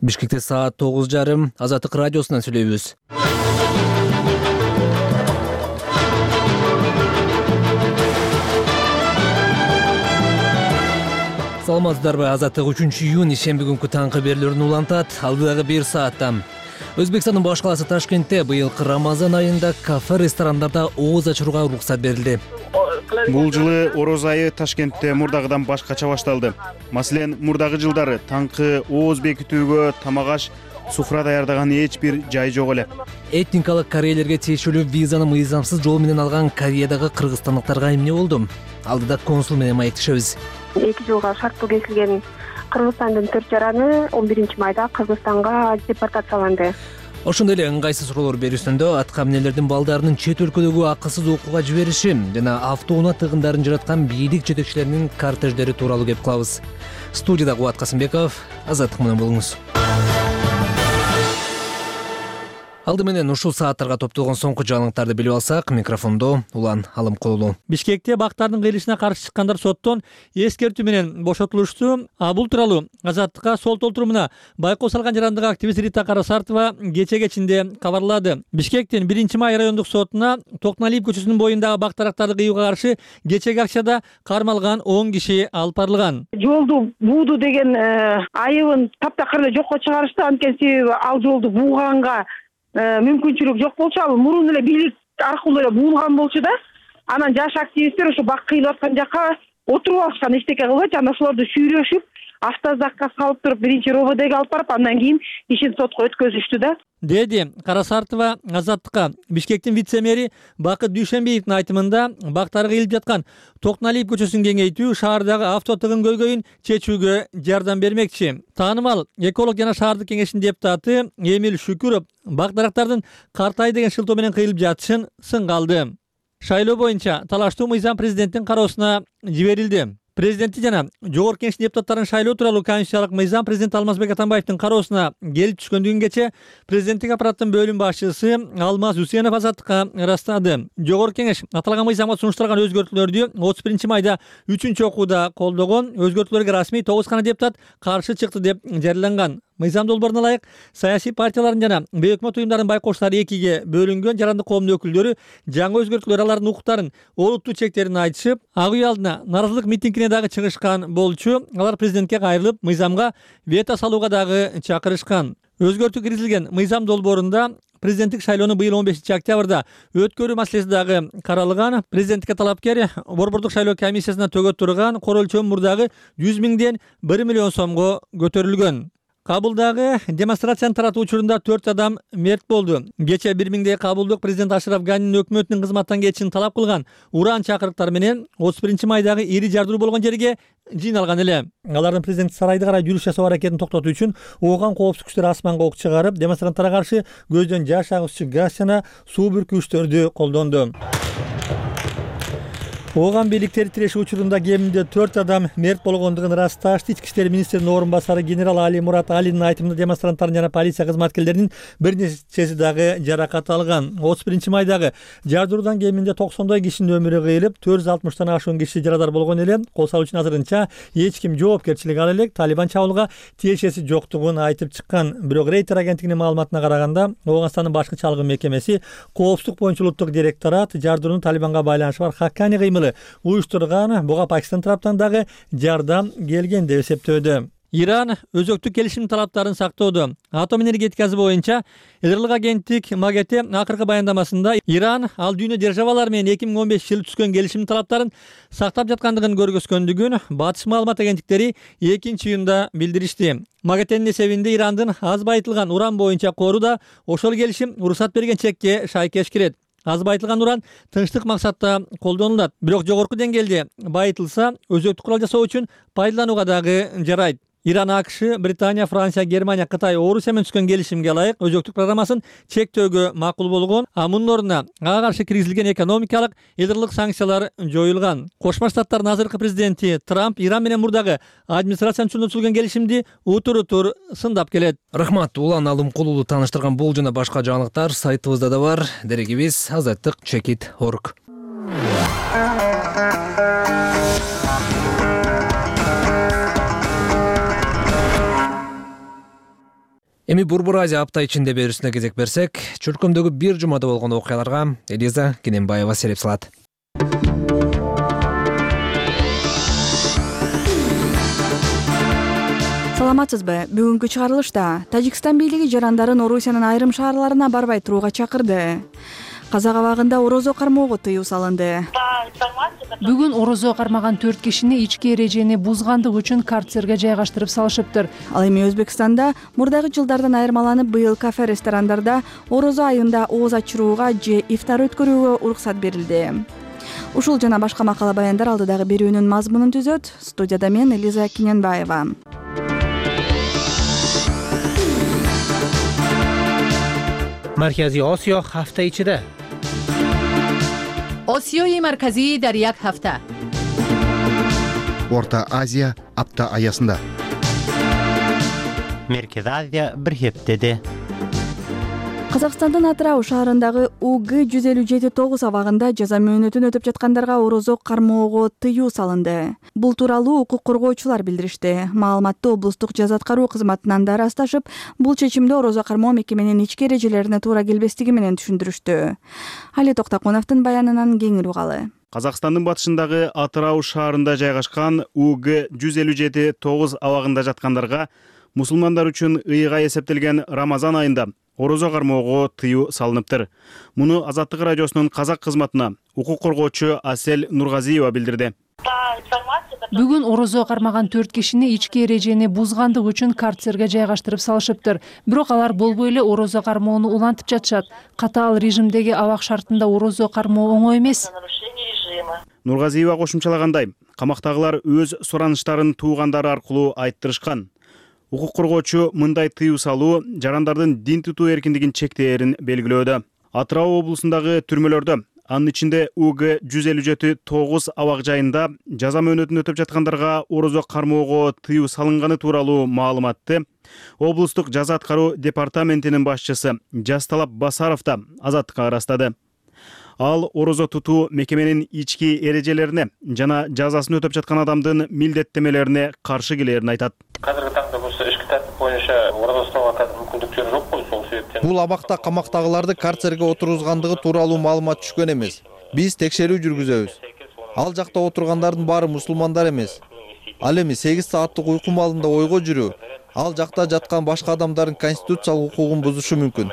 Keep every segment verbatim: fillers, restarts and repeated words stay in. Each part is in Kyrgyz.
Бишкекте саат тогуз жарым Азаттык радиосунан сүйлөйбүз. Саламатсыздарбы? Азаттык үчүнчү июнь ишемби күнкү таңкы берүүлөрүн улантат. Алдыдагы бир саатта Өзбекстандын баш каласы Ташкентте быйылкы Рамазан айында кафе, ресторандарда ооз ачырууга уруксат берилди. Бул жылы Ороз айы Ташкентте мурдагыдан башкача башталды. Маселен, мурдагы жылдары таңкы ооз бекитүүгө, тамак аш, суфра даярдаган эч бир жай жок эле. Этникалык корейлерге тиешелүү визаны мыйзамсыз жол менен алган Кореядагы кыргызстандыктарга эмне болду? Алдыда консул менен маектешебиз. эки жылга шарттуу кесилген Кыргызстандын төрт жараны он биринчи майда Кыргызстанга депортацияланды. Ошондой эле ыңгайсыз суроолор берүүсүндө атка минелердин балдарынын чет өлкөдөгү акысыз окууга жибериши жана автоунаа тыгындарын жараткан бийлик жетекчилеринин кортеждери тууралуу кеп кылабыз. Студияда Кубат Касымбеков, Азаттык менен болуңуз. Алды менен ушул сааттарга топтолгон соңку жаңылыктарды билип алсак, микрофондо Улан Алымкулуу. Бишкекте бактардын кыйылышына каршы чыккандар соттон эскертүү менен бошотулушту. А бул тууралуу Азаттыкка сол толтурумуна байкоо салган жарандык активист Рита Карасартова кече кечинде кабарлады. Бишкектин биринчи май райондук сотуна Токналиев көчөсүнүн боюндагы бак дарактарды кыюуга каршы кечеги акчада кармалган он киши алып барылган. Жолду бууду деген айыбын таптакыр эле жокко чыгарышты. Анткени себеби ал жолду бууганга мүмкүнчүлүк жок болчу, ал мурун эле бийлик аркылуу эле буулган болчу да. Анан жаш активисттер ошо бак кыйылып аткан жакка отуруп алышкан, эчтеке кылбайчу. Анан ошолорду сүйрөшүп, автозакка салып туруп биринчи РОВДге алып барып, андан кийин ишин сотко өткөзүштү да. Деди Карасартова Азаттыкка. Бишкектин вице-мэри Бакыт Дүйшөнбиевдин айтымында бактары кыйылып жаткан Токналиев көчөсүн кеңейтүү шаардагы авто тыгын көйгөйүн чечүүгө жардам бермекчи. Таанымал эколог жана шаардык кеңештин депутаты Эмил Шүкүров бак дарактардын картай деген шылтоо менен кыйылып жатышын сынга алды. Шайлоо боюнча талаштуу мыйзам президенттин кароосуна жиберилди. Президенти жана жогорку кеңештин депутаттарын шайлоо тууралуу конституциялык мыйзам президент Алмазбек Атамбаевдин кароосуна келип түшкөндүгүн кече президенттик аппараттын бөлүм башчысы Алмаз Үсенов Азаттыкка ырастады. Жогорку кеңеш аталган мыйзамга сунушталган өзгөртүүлөрдү отуз биринчи майда үчүнчү окууда колдогон. Өзгөртүүлөргө расмий тогуз гана депутат каршы чыкты деп жарыяланган. Мыйзам долбооруна ылайык саясий партиялардын жана бейөкмөт уюмдардын байкоочулары экиге бөлүнгөн. Жарандык коомдун өкүлдөрү жаңы өзгөртүүлөр алардын укуктарын, олуттуу чектерин айтышып, ак үй алдына нааразылык митингине дагы чыгышкан болчу. Алар президентке кайрылып, мыйзамга вето салууга дагы чакырышкан. Өзгөртүү киргизилген мыйзам долбоорунда президенттик шайлоону быйыл он бешинчи октябрда өткөрүү маселеси дагы каралган. Президенттикке талапкер борбордук шайлоо комиссиясына төгөт турган кор өлчөмү мурдагы жүз миңден бир миллион сомго көтөрүлгөн. Кабулдагы демонстрацияны таратуу учурунда төрт адам мерт болду. Кече бир миңдей кабулдук президент Ашраф Ганинин өкмөтүнүн кызматтан кетишин талап кылган уран чакырыктар менен отуз биринчи майдагы ири жардыруу болгон жерге жыйналган эле. Алардын президент сарайды карай жүрүш жасоо аракетин токтотуу үчүн ооган коопсуздук күчтөр асманга ок чыгарып, демонстранттарга каршы көздөн жаш агызчу газ жана суу бүркүүчтөрдү колдонду. Ооган бийликтери тирешүү учурунда кеминде төрт адам мерт болгондугун ырасташты. Ички иштер министринин орун басары генерал Али Мурат Алинин айтымында демонстранттардын жана полиция кызматкерлеринин бир нечеси дагы жаракат алган. отуз биринчи майдагы жардыруудан кеминде токсондой кишинин өмүрү кыйылып, төрт жүз алтымыштан ашуун киши жарадар болгон эле. Кол салуу үчүн азырынча эч ким жоопкерчилик ала элек. Талибан чабуулга тиешеси жоктугун айтып чыккан. Бирок Рейтер агенттигинин маалыматына караганда, Ооганстандын башкы чалгын мекемеси коопсуздук боюнча улуттук директорат жардыруунун Талибанга байланышы бар Хаккани кыймыл уюштурган. Буга Пакистан тараптан дагы жардам келген деп эсептөөдө. Иран өзөктүк келишим талаптарын сактоодо. Атом энергетикасы боюнча элдерлик агенттик МАГАТЭ акыркы баяндамасында Иран ал дүйнө державалары менен эки миң он бешинчи жылы түзгөн келишим талаптарын сактап жаткандыгын көргөзгөндүгүн батыш маалымат агенттиктери экинчи июнда билдиришти. МАГАТЭнин эсебинде Ирандын аз байытылган уран боюнча кору да ошол келишим уруксат берген чекке шайкеш келет. Аз байытылган уран тынчтык максатта колдонулат. Бирок жогорку деңгээлде байытылса, өзөктүк курал жасоо үчүн пайдаланууга дагы жарайт. Иран, АКШ, Британия, Франция, Германия, Кытай, Орусия менен түзгөн келишимге ылайык өзөктүк программасын чектөөгө макул болгон. А мунун ордуна ага каршы киргизилген экономикалык, элдерлик санкциялар жоюлган. Кошмо Штаттардын азыркы президенти Трамп Иран менен мурдагы администрациянын үчүн түзүлгөн келишимди утур-утур сындап келет. Рахмат, Улан Алымкулууну таныштырган бул жана башка жаңылыктар сайтыбызда да бар. Дерегибиз азаттык чекит точка орг. Эми Борбор Азия апта ичинде берүүсүнө кезек берсек, чөлкөмдөгү бир жумада болгон окуяларга Элиза Кененбаева сереп салат. Саламатсызбы? Бүгүнкү чыгарылышта Тажикстан бийлиги жарандарын Орусиянын айрым шаарларына барбай турууга чакырды. Казак абагында орозо кармоого тыюу салынды. Бүгүн орозо кармаган төрт кишини ички эрежени бузгандык үчүн карцерге жайгаштырып салышыптыр. Ал эми Өзбекстанда мурдагы жылдардан айырмаланып быйыл кафе ресторандарда орозо айында ооз ачырууга же ифтар өткөрүүгө уруксат берилди. Ушул жана башка макала баяндар алдыдагы берүүнүн мазмунун түзөт. Студияда мен Элиза Кененбаева. Маркази Осиё ҳафта ичида. Осиёи марказӣ дар як ҳафта. Орта Азия апта аясында. Меркез Азия бир хептеде. Казакстандын Атырау шаарындагы У Г жүз элүү жети тогуз абагында жаза мөөнөтүн өтөп жаткандарга орозо кармоого тыюу салынды. Бул тууралуу укук коргоочулар билдиришти. Маалыматты облустук жаза аткаруу кызматынан да ырасташып, бул чечимди орозо кармоо мекеменин ички эрежелерине туура келбестиги менен түшүндүрүштү. Али Токтоконовдун баянынан кеңири угалы. Казакстандын батышындагы Атырау шаарында жайгашкан У Г жүз элүү жети тогуз абагында жаткандарга мусулмандар үчүн ыйга эсептелген Рамазан айында орозо кармоого тыюу салыныптыр. Муну Азаттык радиосунун казак кызматына укук коргоочу Асел Нургазиева билдирди. Бүгүн орозо кармаган төрт кишини ички эрежени бузгандык үчүн карцерге жайгаштырып салышыптыр. Бирок алар болбой эле орозо кармоону улантып жатышат. Катаал режимдеги абак шартында орозо кармоо оңой эмес. Нургазиева кошумчалагандай, камактагылар өз сураныштарын туугандары аркылуу айттырышкан. Укук коргоочу мындай тыюу салуу жарандардын дин тутуу эркиндигин чектээрин белгилөөдө. Атырау облусундагы түрмөлөрдө, анын ичинде У Г жүз элүү жети тогуз абак жайында жаза мөөнөтүн өтөп жаткандарга орозо кармоого тыюу салынганы тууралуу маалыматты облустук жаза аткаруу департаментинин башчысы Жасталап Басаров да Азаттыкка ырастады. Ал орозо тутуу мекеменин ички эрежелерине жана жазасын өтөп жаткан адамдын милдеттемелерине каршы келерин айтат. Казыркы таңда бул ички тартип боюнча орозо уктоого казыр мүмкүндүктөр жокпу, сол себептен. Бул абакта камактагыларды карцерге отургузгандыгы тууралуу маалымат түшкөн эмес. Биз текшерүү жүргүзөбүз. Ал жакта отургандардын баары мусулмандар эмес. Ал эми сегиз сааттык уйку маалында ойго жүрүү, ал жакта жаткан башка адамдардын конституциялык укугун бузушу мүмкүн.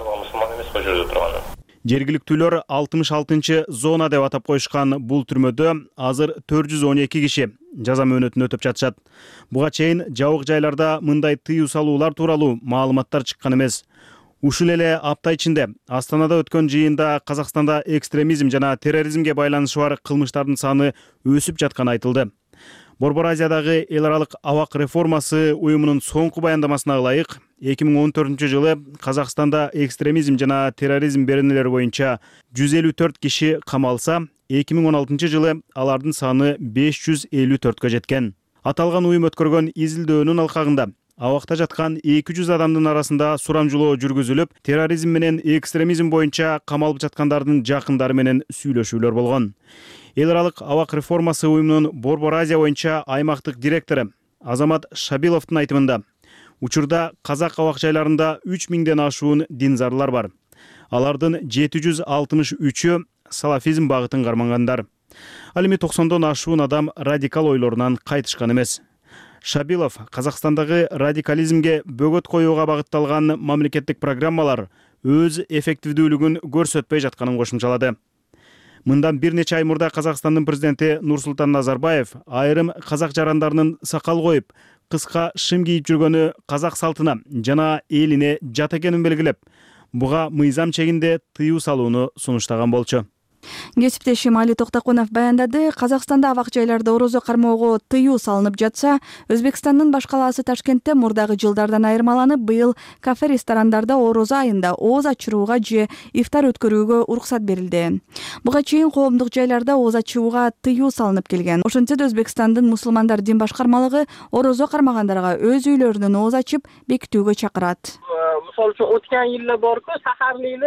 Жергиликтүүлөр алтымыш алтынчы зона деп атап коюшкан бул түрмөдө азыр төрт жүз он эки киши жаза мөөнөтүн өтөп жатышат. Буга чейин жабык жайларда мындай тыюу салуулар тууралуу маалыматтар чыккан эмес. Ушул эле апта ичинде Астанада өткөн жыйында Казакстанда экстремизм жана терроризмге байланышы бар кылмыштардын саны өсүп жатканы айтылды. Борбор Азиядагы эл аралык абак реформасы уюмунун соңку баяндамасына ылайык, эки миң он төртүнчү жылы Казакстанда экстремизм жана терроризм беренелери боюнча жүз элүү төрт киши камалса, эки миң он алтынчы жылы алардын саны беш жүз элүү төрткө жеткен. Аталган уюм өткөргөн изилдөөнүн алкагында абакта жаткан эки жүз адамдын арасында сурамжылоо жүргүзүлүп, терроризм менен экстремизм боюнча камалып жаткандардын жакындары менен сүйлөшүүлөр болгон. Эл аралык абак реформасы уюмунун Борбор Азия боюнча аймактык директору Азамат Шабиловдун айтымында, учурда казак абак жайларында үч миңден ашуун динзарлар бар. Алардын жети жүз алтымыш үчү салафизм багытын кармангандар. Ал эми токсондон ашуун адам радикал ойлорунан кайтышкан эмес. Шабилов Казакстандагы радикализмге бөгөт коюуга багытталган мамлекеттик программалар өз эффективдүүлүгүн көрсөтпөй жатканын кошумчалады. Мындан бир нече ай мурда Казакстандын президенти Нурсултан Назарбаев айрым казак жарандарынын сакал коюп, кыска шым кийип жүргөнү казак салтына жана элине жат экенин белгилеп, буга мыйзам чегинде тыюу салууну сунуштаган болчу. Кесиптешим Али Токтоконов баяндады. Казакстанда абак жайларда орозо кармоого тыюу салынып жатса, Өзбекстандын баш калаасы Ташкентте мурдагы жылдардан айырмаланып, быйыл кафе ресторандарда орозо айында ооз ачырууга же ифтар өткөрүүгө уруксат берилди. Буга чейин коомдук жайларда ооз ачууга тыюу салынып келген. Ошентсе да Өзбекстандын мусулмандар дин башкармалыгы орозо кармагандарга өз үйлөрүнөн ооз ачып бекитүүгө чакырат. Мисалы үчүн o'tgan yillar borku, saharlikni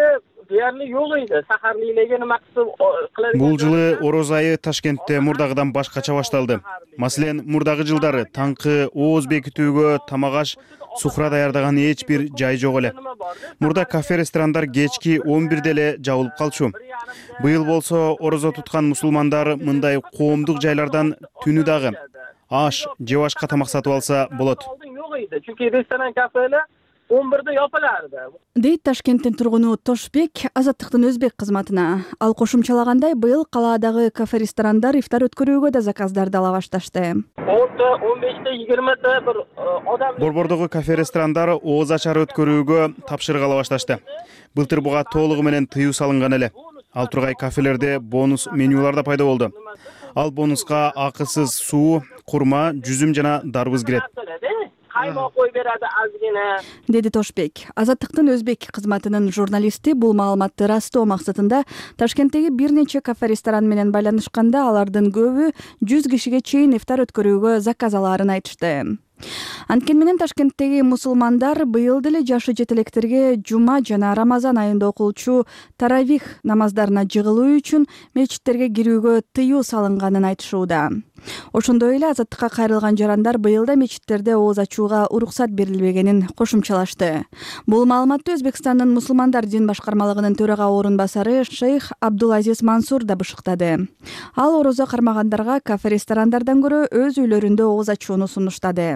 Deyarli yok idi. Saharliylege nima qilib Бул жылы ороз айы Ташкентте мурдагыдан башкача башталды. Маселен, мурдагы жылдары таңкы ооз бекитүүгө, тамак аш, сухра даярдаган эч бир жай жок эле. Мурда кафе ресторандар кечки он бирде эле жабылып калчу. Быйыл болсо орозо туткан мусулмандар мындай коомдук жайлардан түнү дагы аш же башка тамак сатып алса болот. Чүнки ресторан, кафелер он бирде yopilardi. Дейт Ташкенттин тургуну Тошбек Азаттыктын өзбек кызматына. Ал кошумчалагандай, быйыл калаадагы кафе-ресторандар ифтар өткөрүүгө да заказдарды ала башташты. он беште жыйырмада бир адам Борбордогу кафе-ресторандар ооз ачар өткөрүүгө тапшырык ала башташты. Былтыр буга толугу менен тыюу салынган эле. Ал тургай кафелерде бонус менюлар да пайда болду. Ал бонуска акысыз суу, курма, жүзүм жана дарбыз кирет. Каймак кой берadi азгина. Деди Тошбек. Азаттыктын өзбек кызматынын журналисти бул маалыматты растоо максатында Ташкенттеги бир нече кафе-ресторан менен байланышканда алардын көбү жүз кишиге чейин ифтар өткөрүүгө заказ алаарын айтышты. Анткени менен Ташкенттеги мусулмандар быйыл деле жашы жетелектерге жума жана Рамазан айында окулчу таравих намаздарына жыгылуу үчүн мечиттерге кирүүгө тыюу салынганын айтышууда. Ошондой эле Азаттыкка кайрылган жарандар быйыл да мечиттерде ооз ачууга уруксат берилбегенин кошумчалашты. Бул маалыматты Өзбекстандын мусулмандар дин башкармалыгынын төрага орун басары шейх Абдулазиз Мансур да бышыктады. Ал орозо кармагандарга кафе-ресторандардан көрө өз үйлөрүндө ооз ачууну сунуштады.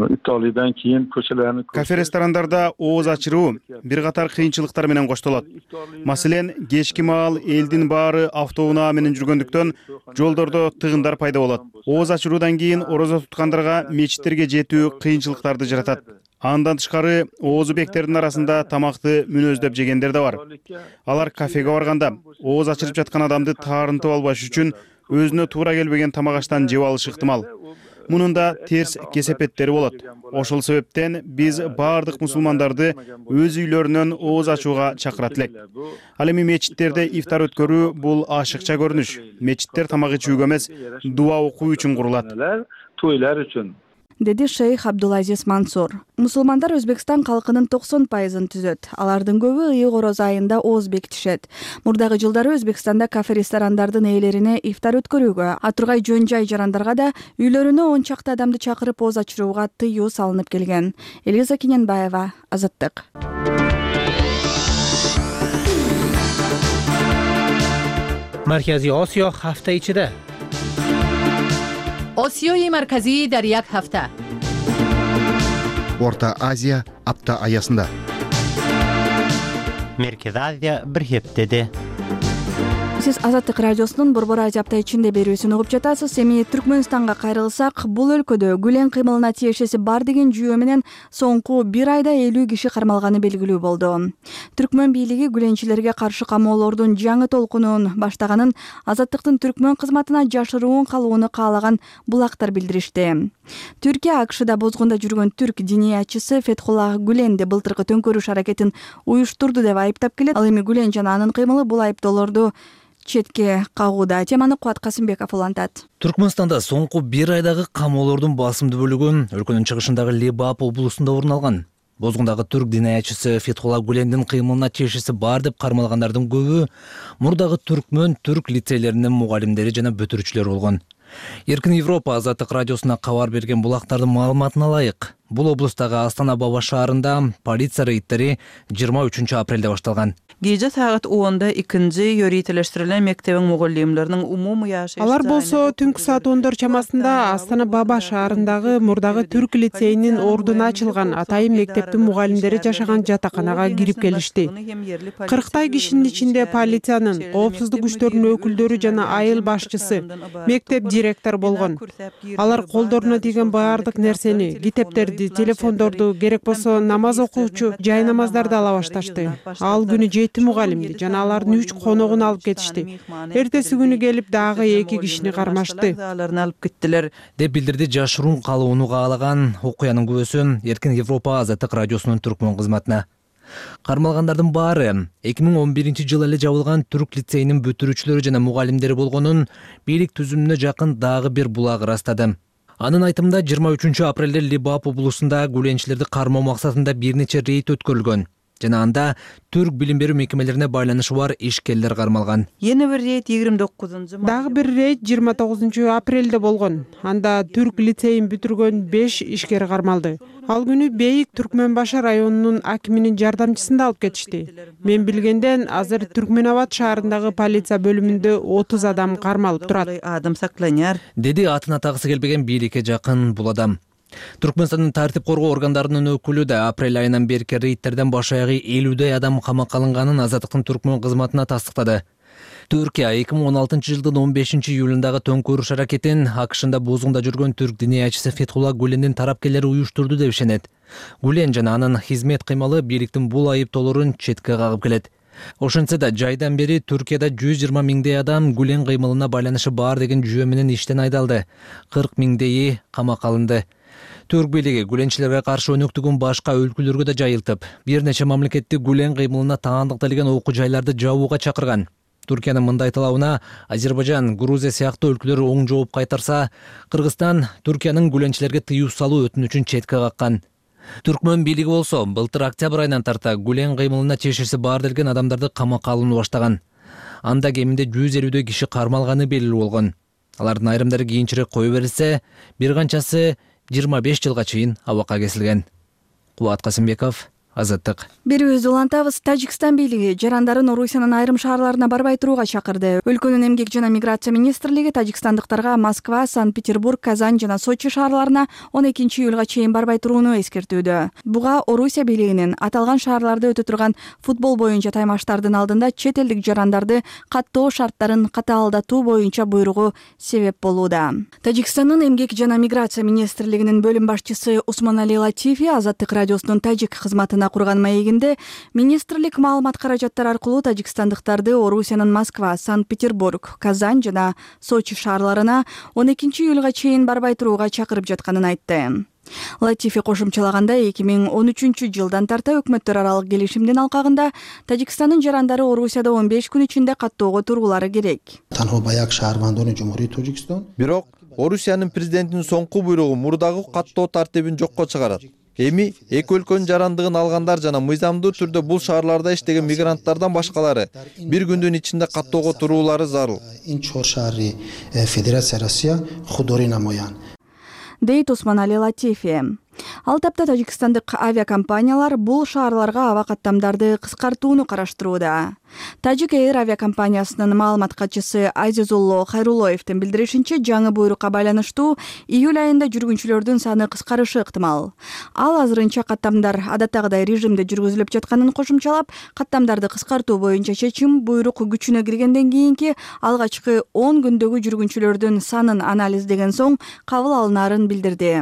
Кафе-ресторандарда ооз ачыруу бир катар кыйынчылыктар менен коштолот. Маселен, кечки маал элдин баары автоунаа менен жүргөндүктөн жолдордо тыгындар пайда болот. Ооз ачыруудан кийин орозо туткандарга мечиттерге жетүү кыйынчылыктарды жаратат. Андан тышкары оозу бектердин арасында тамакты мүнөздөп жегендер да бар. Алар кафеге барганда ооз ачырып жаткан адамды таарынтып албаш үчүн өзүнө туура келбеген тамак аштан жеп алышы ыктымал. Мунун да терс кесепеттери болот. Ошол себептен биз баардык мусулмандарды өз үйлөрүнөн ооз ачууга чакырат элек. Ал эми мечиттерде ифтар өткөрүү бул ашыкча көрүнүш. Мечиттер тамак ичүүгө эмес, дуа окуу үчүн курулат. Тойлар үчүн. Деди шейх Абдулазиз Мансур. Мусулмандар Өзбекстан калкынын токсон пайызын түзөт. Алардын көбү ыйык ороз айында ооз бекитишет. Мурдагы жылдары Өзбекстанда кафе-ресторандардын ээлерине ифтар өткөрүүгө, атургай жөн жай жарандарга да үйлөрүнө он чакты адамды чакырып ооз ачырууга тыюу салынып келген. Элиза Киненбаева, Азаттык. Markaziy Osiyo hafta ichida. Osiyoyi markaziy дар як ҳафта. Орта Азия апта аясында. Merkez Aziya bir heftede. Сиз Азаттык радиосунун Борбор Азия апта ичинде берүүсүн угуп жатасыз. Эми Түркмөнстанга кайрылсак, бул өлкөдө гүлен кыймылына тиешеси бар деген жүйө менен соңку бир айда элүү киши кармалганы белгилүү болду. Түркмөн бийлиги гүленчилерге каршы камоолордун жаңы толкунун баштаганын Азаттыктын Түркмөн кызматына жашыруун калууну каалаган булактар билдиришти. Түркия АКШда бозгунда жүргөн түрк диниячысы Фетхуллах Гүленди былтыркы төңкөрүш аракетин уюштурду деп айыптап келет. Ал эми Гүлен жана анын кыймылы бул айыптоолорду четке кагууда. Теманы Куат Касымбеков улантат. Түркмөнстанда соңку бир айдагы камоолордун басымдуу бөлүгү өлкөнүн чыгышындагы Лебап облусунда орун алган. Бозгундагы түрк диниячысы Фетхуллах Гүлендин кыймылына тиешеси бар деп кармалгандардын көбү мурдагы түркмөн түрк лицейлеринин мугалимдери жана бүтүрүүчүлөрү болгон. Эркин Европа Азаттык радиосуна кабар берген булактардын маалыматына ылайык, бул облустагы Астана Баба шаарында полиция рейдтери жыйырма үчүнчү апрелде башталган. Gece saat onda ikinci yöriteleştirilen mektebin mugallimlerinin umumi yaşı... Алар болсо түнкү саат ондор чамасында Астана Баба шаарындагы мурдагы түрк лицейинин ордуна ачылган атайын мектептин мугалимдери жашаган жатаканага кирип келишти. кырктай кишинин ичинде полициянын, коопсуздук күчтөрүнүн өкүлдөрү жана айыл башчысы, мектеп директор болгон. Алар колдоруна тийген баардык нерсени, китептерди, телефондорду, керек болсо намаз окуучу жай намаздарды ала башташты. Ал күнү жети мугалимди жана алардын үч коногун алып кетишти. Эртеси күнү келип дагы эки кишини кармашты деп билдирди жашыруун калууну каалаган окуянын күбөсүн Эркин Европа Азаттык радиосунун Түркмөн кызматына. Кармалгандардын баары эки миң он биринчи жылы эле жабылган түрк лицейинин бүтүрүүчүлөрү жана мугалимдери болгонун бийлик түзүмүнө жакын дагы бир булак ырастады. Анын айтымында жыйырма үчүнчү апрелде Лебап облусунда гүленчилерди кармоо максатында бир нече рейд өткөрүлгөн. жана анда түрк билим берүү мекемелерине байланышы бар ишкерлер кармалган. Эми бир рейд жыйырма тогузунчу Дагы бир рейд жыйырма тогузунчу апрелде болгон. Анда түрк лицейин бүтүргөн беш ишкер кармалды. Ал күнү Бейик Түркмөнбашы районунун акиминин жардамчысын да алып кетишти. Мен билгенден азыр Түркмөнабад шаарындагы полиция бөлүмүндө отуз адам кармалып турат. Адам сакланяр. Деди атын атагысы келбеген бийликке жакын бул адам. Түркмөнстандын тартип коргоо органдарынын өкүлү да апрель айынан берки рейдтерден баш аягы элүүдөй адам камакка алынганын Азаттыктын Түркмөн кызматына тастыктады. Түркия эки миң он алтынчы жылдын он бешинчи июлундагы төңкөрүш аракетин АКШда бузгунда жүргөн түрк диниячысы Фетхулла Гулендин тарапкерлери уюштурду деп ишенет. Гулен жана анын хизмет кыймалы бийликтин бул айыптоолорун четке кагып келет. Ошентсе да жайдан бери Түркияда жүз жыйырма миңдей адам Гулен кыймылына байланышы бар деген жүйө менен иштен айдалды. кырк миңдейи камакка алынды. Түрк бийлиги гуленчилерге каршы өнөктүгүн башка өлкөлөргө да жайылтып, бир нече мамлекетти Гулен кыймылына таандыкталган окуу жайларды жабууга чакырган. Түркиянын мындай талабына Азербайжан, Грузия сыяктуу өлкөлөр оң жооп кайтарса, Кыргызстан Түркиянын гуленчилерге тыюу салуу өтүнүчүн четке каккан. Түркмөн бийлиги болсо былтыр октябрь айынан тарта Гулен кыймылына чечиси бар делген адамдарды камакка алууну баштаган. Анда кеминде жүз элүүдөй киши кармалганы белгилүү болгон. Алардын айрымдары кийинчерээк кое берилсе, бир канчасы жыйырма беш жылга чейин абакка кесилген. Кубат Касымбеков, Азаттык. Берүүбүздү улантабыз. Тажикстан бийлиги жарандарын Орусиянын айрым шаарларына барбай турууга чакырды. Өлкөнүн эмгек жана миграция министрлиги тажикстандыктарга Москва, Санкт-Петербург, Казань жана Сочи шаарларына он экинчи июлга чейин барбай турууну эскертүүдө. Буга Орусия бийлигинин аталган шаарларда өтө турган футбол боюнча таймаштардын алдында чет элдик жарандарды каттоо шарттарын катаалдатуу боюнча буйругу себеп болууда. Тажикстандын эмгек жана миграция министрлигинин бөлүм башчысы Усманали Латифи Азаттык радиосунун тажик кызматына курган маегинде министрлик маалымат каражаттары аркылуу тажикстандыктарды Орусиянын Москва, Санкт-Петербург, Казань жана Сочи шаарларына он экинчи июлга чейин барбай турууга чакырып жатканын айтты. Латифи кошумчалагандай эки миң он үчүнчү жылдан тарта өкмөттөр аралык келишимдин алкагында Тажикстандын жарандары Орусияда он беш күн ичинде каттоого туруулары керек. Бирок Орусиянын президентинин соңку буйругу мурдагы каттоо тартибин жокко чыгарат. Эми эки өлкөнүн жарандыгын алгандар жана мыйзамдуу түрдө бул шаарларда иштеген мигранттардан башкалары бир күндүн ичинде каттоого туруулары зарыл. Дейт Усманали Латифи. Ал тапта тажикстандык авиакомпаниялар бул шаарларга аба каттамдарды кыскартууну караштырууда. Тажик Эйр авиакомпаниясынын маалымат катчысы Азизулло Хайрулоевдин билдиришинче, жаңы буйрукка байланыштуу июль айында жүргүнчүлөрдүн саны кыскарышы ыктымал. Ал азырынча каттамдар адаттагыдай режимде жүргүзүлүп жатканын кошумчалап, каттамдарды кыскартуу боюнча чечим буйрук күчүнө киргенден кийинки алгачкы он күндөгү жүргүнчүлөрдүн санын анализдеген соң кабыл алынаарын билдирди.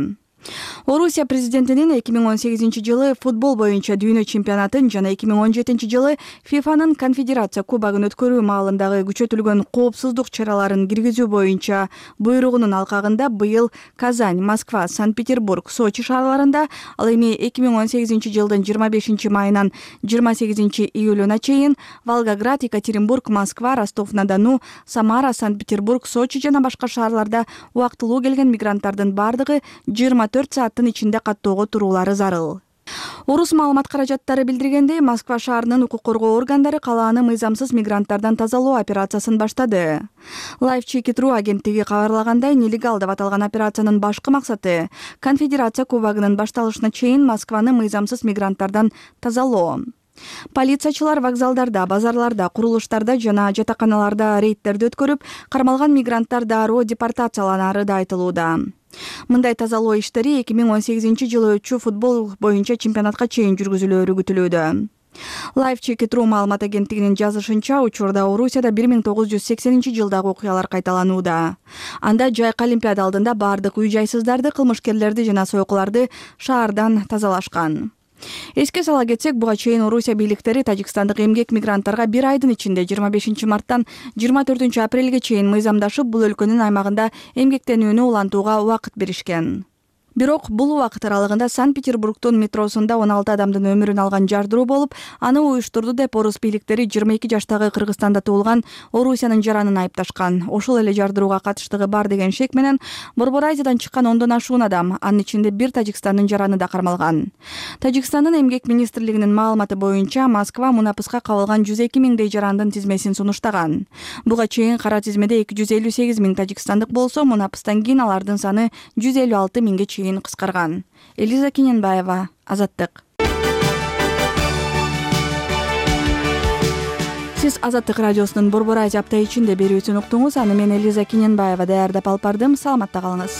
Орусия президентинин эки миң он сегизинчи жылы футбол боюнча дүйнө чемпионатын жана эки миң он жетинчи жылы ФИФАнын конфедерация кубогун өткөрүү маалындагы күчөтүлгөн коопсуздук чараларын киргизүү боюнча буйругунун алкагында быйыл Казань, Москва, Санкт-Петербург, Сочи шаарларында, ал эми эки миң он сегизинчи жылдын жыйырма бешинчи майынан жыйырма сегизинчи июлуна чейин Волгоград, Екатеринбург, Москва, Ростов-на-Дону, Самара, Санкт-Петербург, Сочи жана башка шаарларда убактылуу келген мигранттардын бардыгы жыйырма төрт сааттын ичинде каттоого туруулары зарыл. Орус маалымат каражаттары билдиргендей, Москва шаарынын укук коргоо органдары калааны мыйзамсыз мигранттардан тазалоо операциясын баштады. Life Check It Ru агенттиги кабарлагандай, нелегал деп аталган операциянын башкы максаты конфедерация кубогунун башталышына чейин Москваны мыйзамсыз мигранттардан тазалоо. Полициячылар вокзалдарда, базарларда, курулуштарда жана жатаканаларда рейдтерди өткөрүп, кармалган мигранттар дароо депортацияланары да айтылууда. Мындай тазалоо иштери эки миң он сегизинчи жылы өтчү футбол боюнча чемпионатка чейин жүргүзүлөөрү күтүлүүдө. Life Check It Ru маалымат агенттигинин жазышынча, учурда Орусияда бир миң тогуз жүз сексенинчи жылдагы окуялар кайталанууда. Анда жайкы олимпиада алдында бардык үй-жайсыздарды, кылмышкерлерди жана сойкуларды шаардан тазалашкан. Эске сала кетсек, буга чейин Орусия бийликтери тажикстандык эмгек мигранттарга бир айдын ичинде жыйырма бешинчи марттан жыйырма төртүнчү апрелге чейин мыйзамдашып, бул өлкөнүн аймагында эмгектенүүнү улантууга убакыт беришкен. Бирок бул убакыт аралыгында Санкт-Петербургдун метросунда он алты адамдын өмүрүн алган жардыруу болуп, аны уюштурду деп орус бийликтери жыйырма эки жаштагы Кыргызстанда туулган Орусиянын жаранын айыпташкан. Ошол эле жардырууга катыштыгы бар деген шек менен Борбор Азиядан чыккан ондон ашуун адам, анын ичинде бир Тажикстандын жараны да кармалган. Тажикстандын эмгек министрлигинин маалыматы боюнча, Москва мунапыска кабылган жүз эки миңдей жарандын тизмесин сунуштаган. Буга чейин кара тизмеде эки жүз элүү сегиз миң тажикстандык болсо, мунапыстан кийин алардын саны жүз элүү алты миңге чейин кыскарган. Элиза Кененбаева, Азаттык. Сиз Азаттык радиосунун Борбор Азия апта ичинде берүүсүн уктуңуз. Аны мен Элиза Кененбаева даярдап алып бардым. Саламатта калыңыз.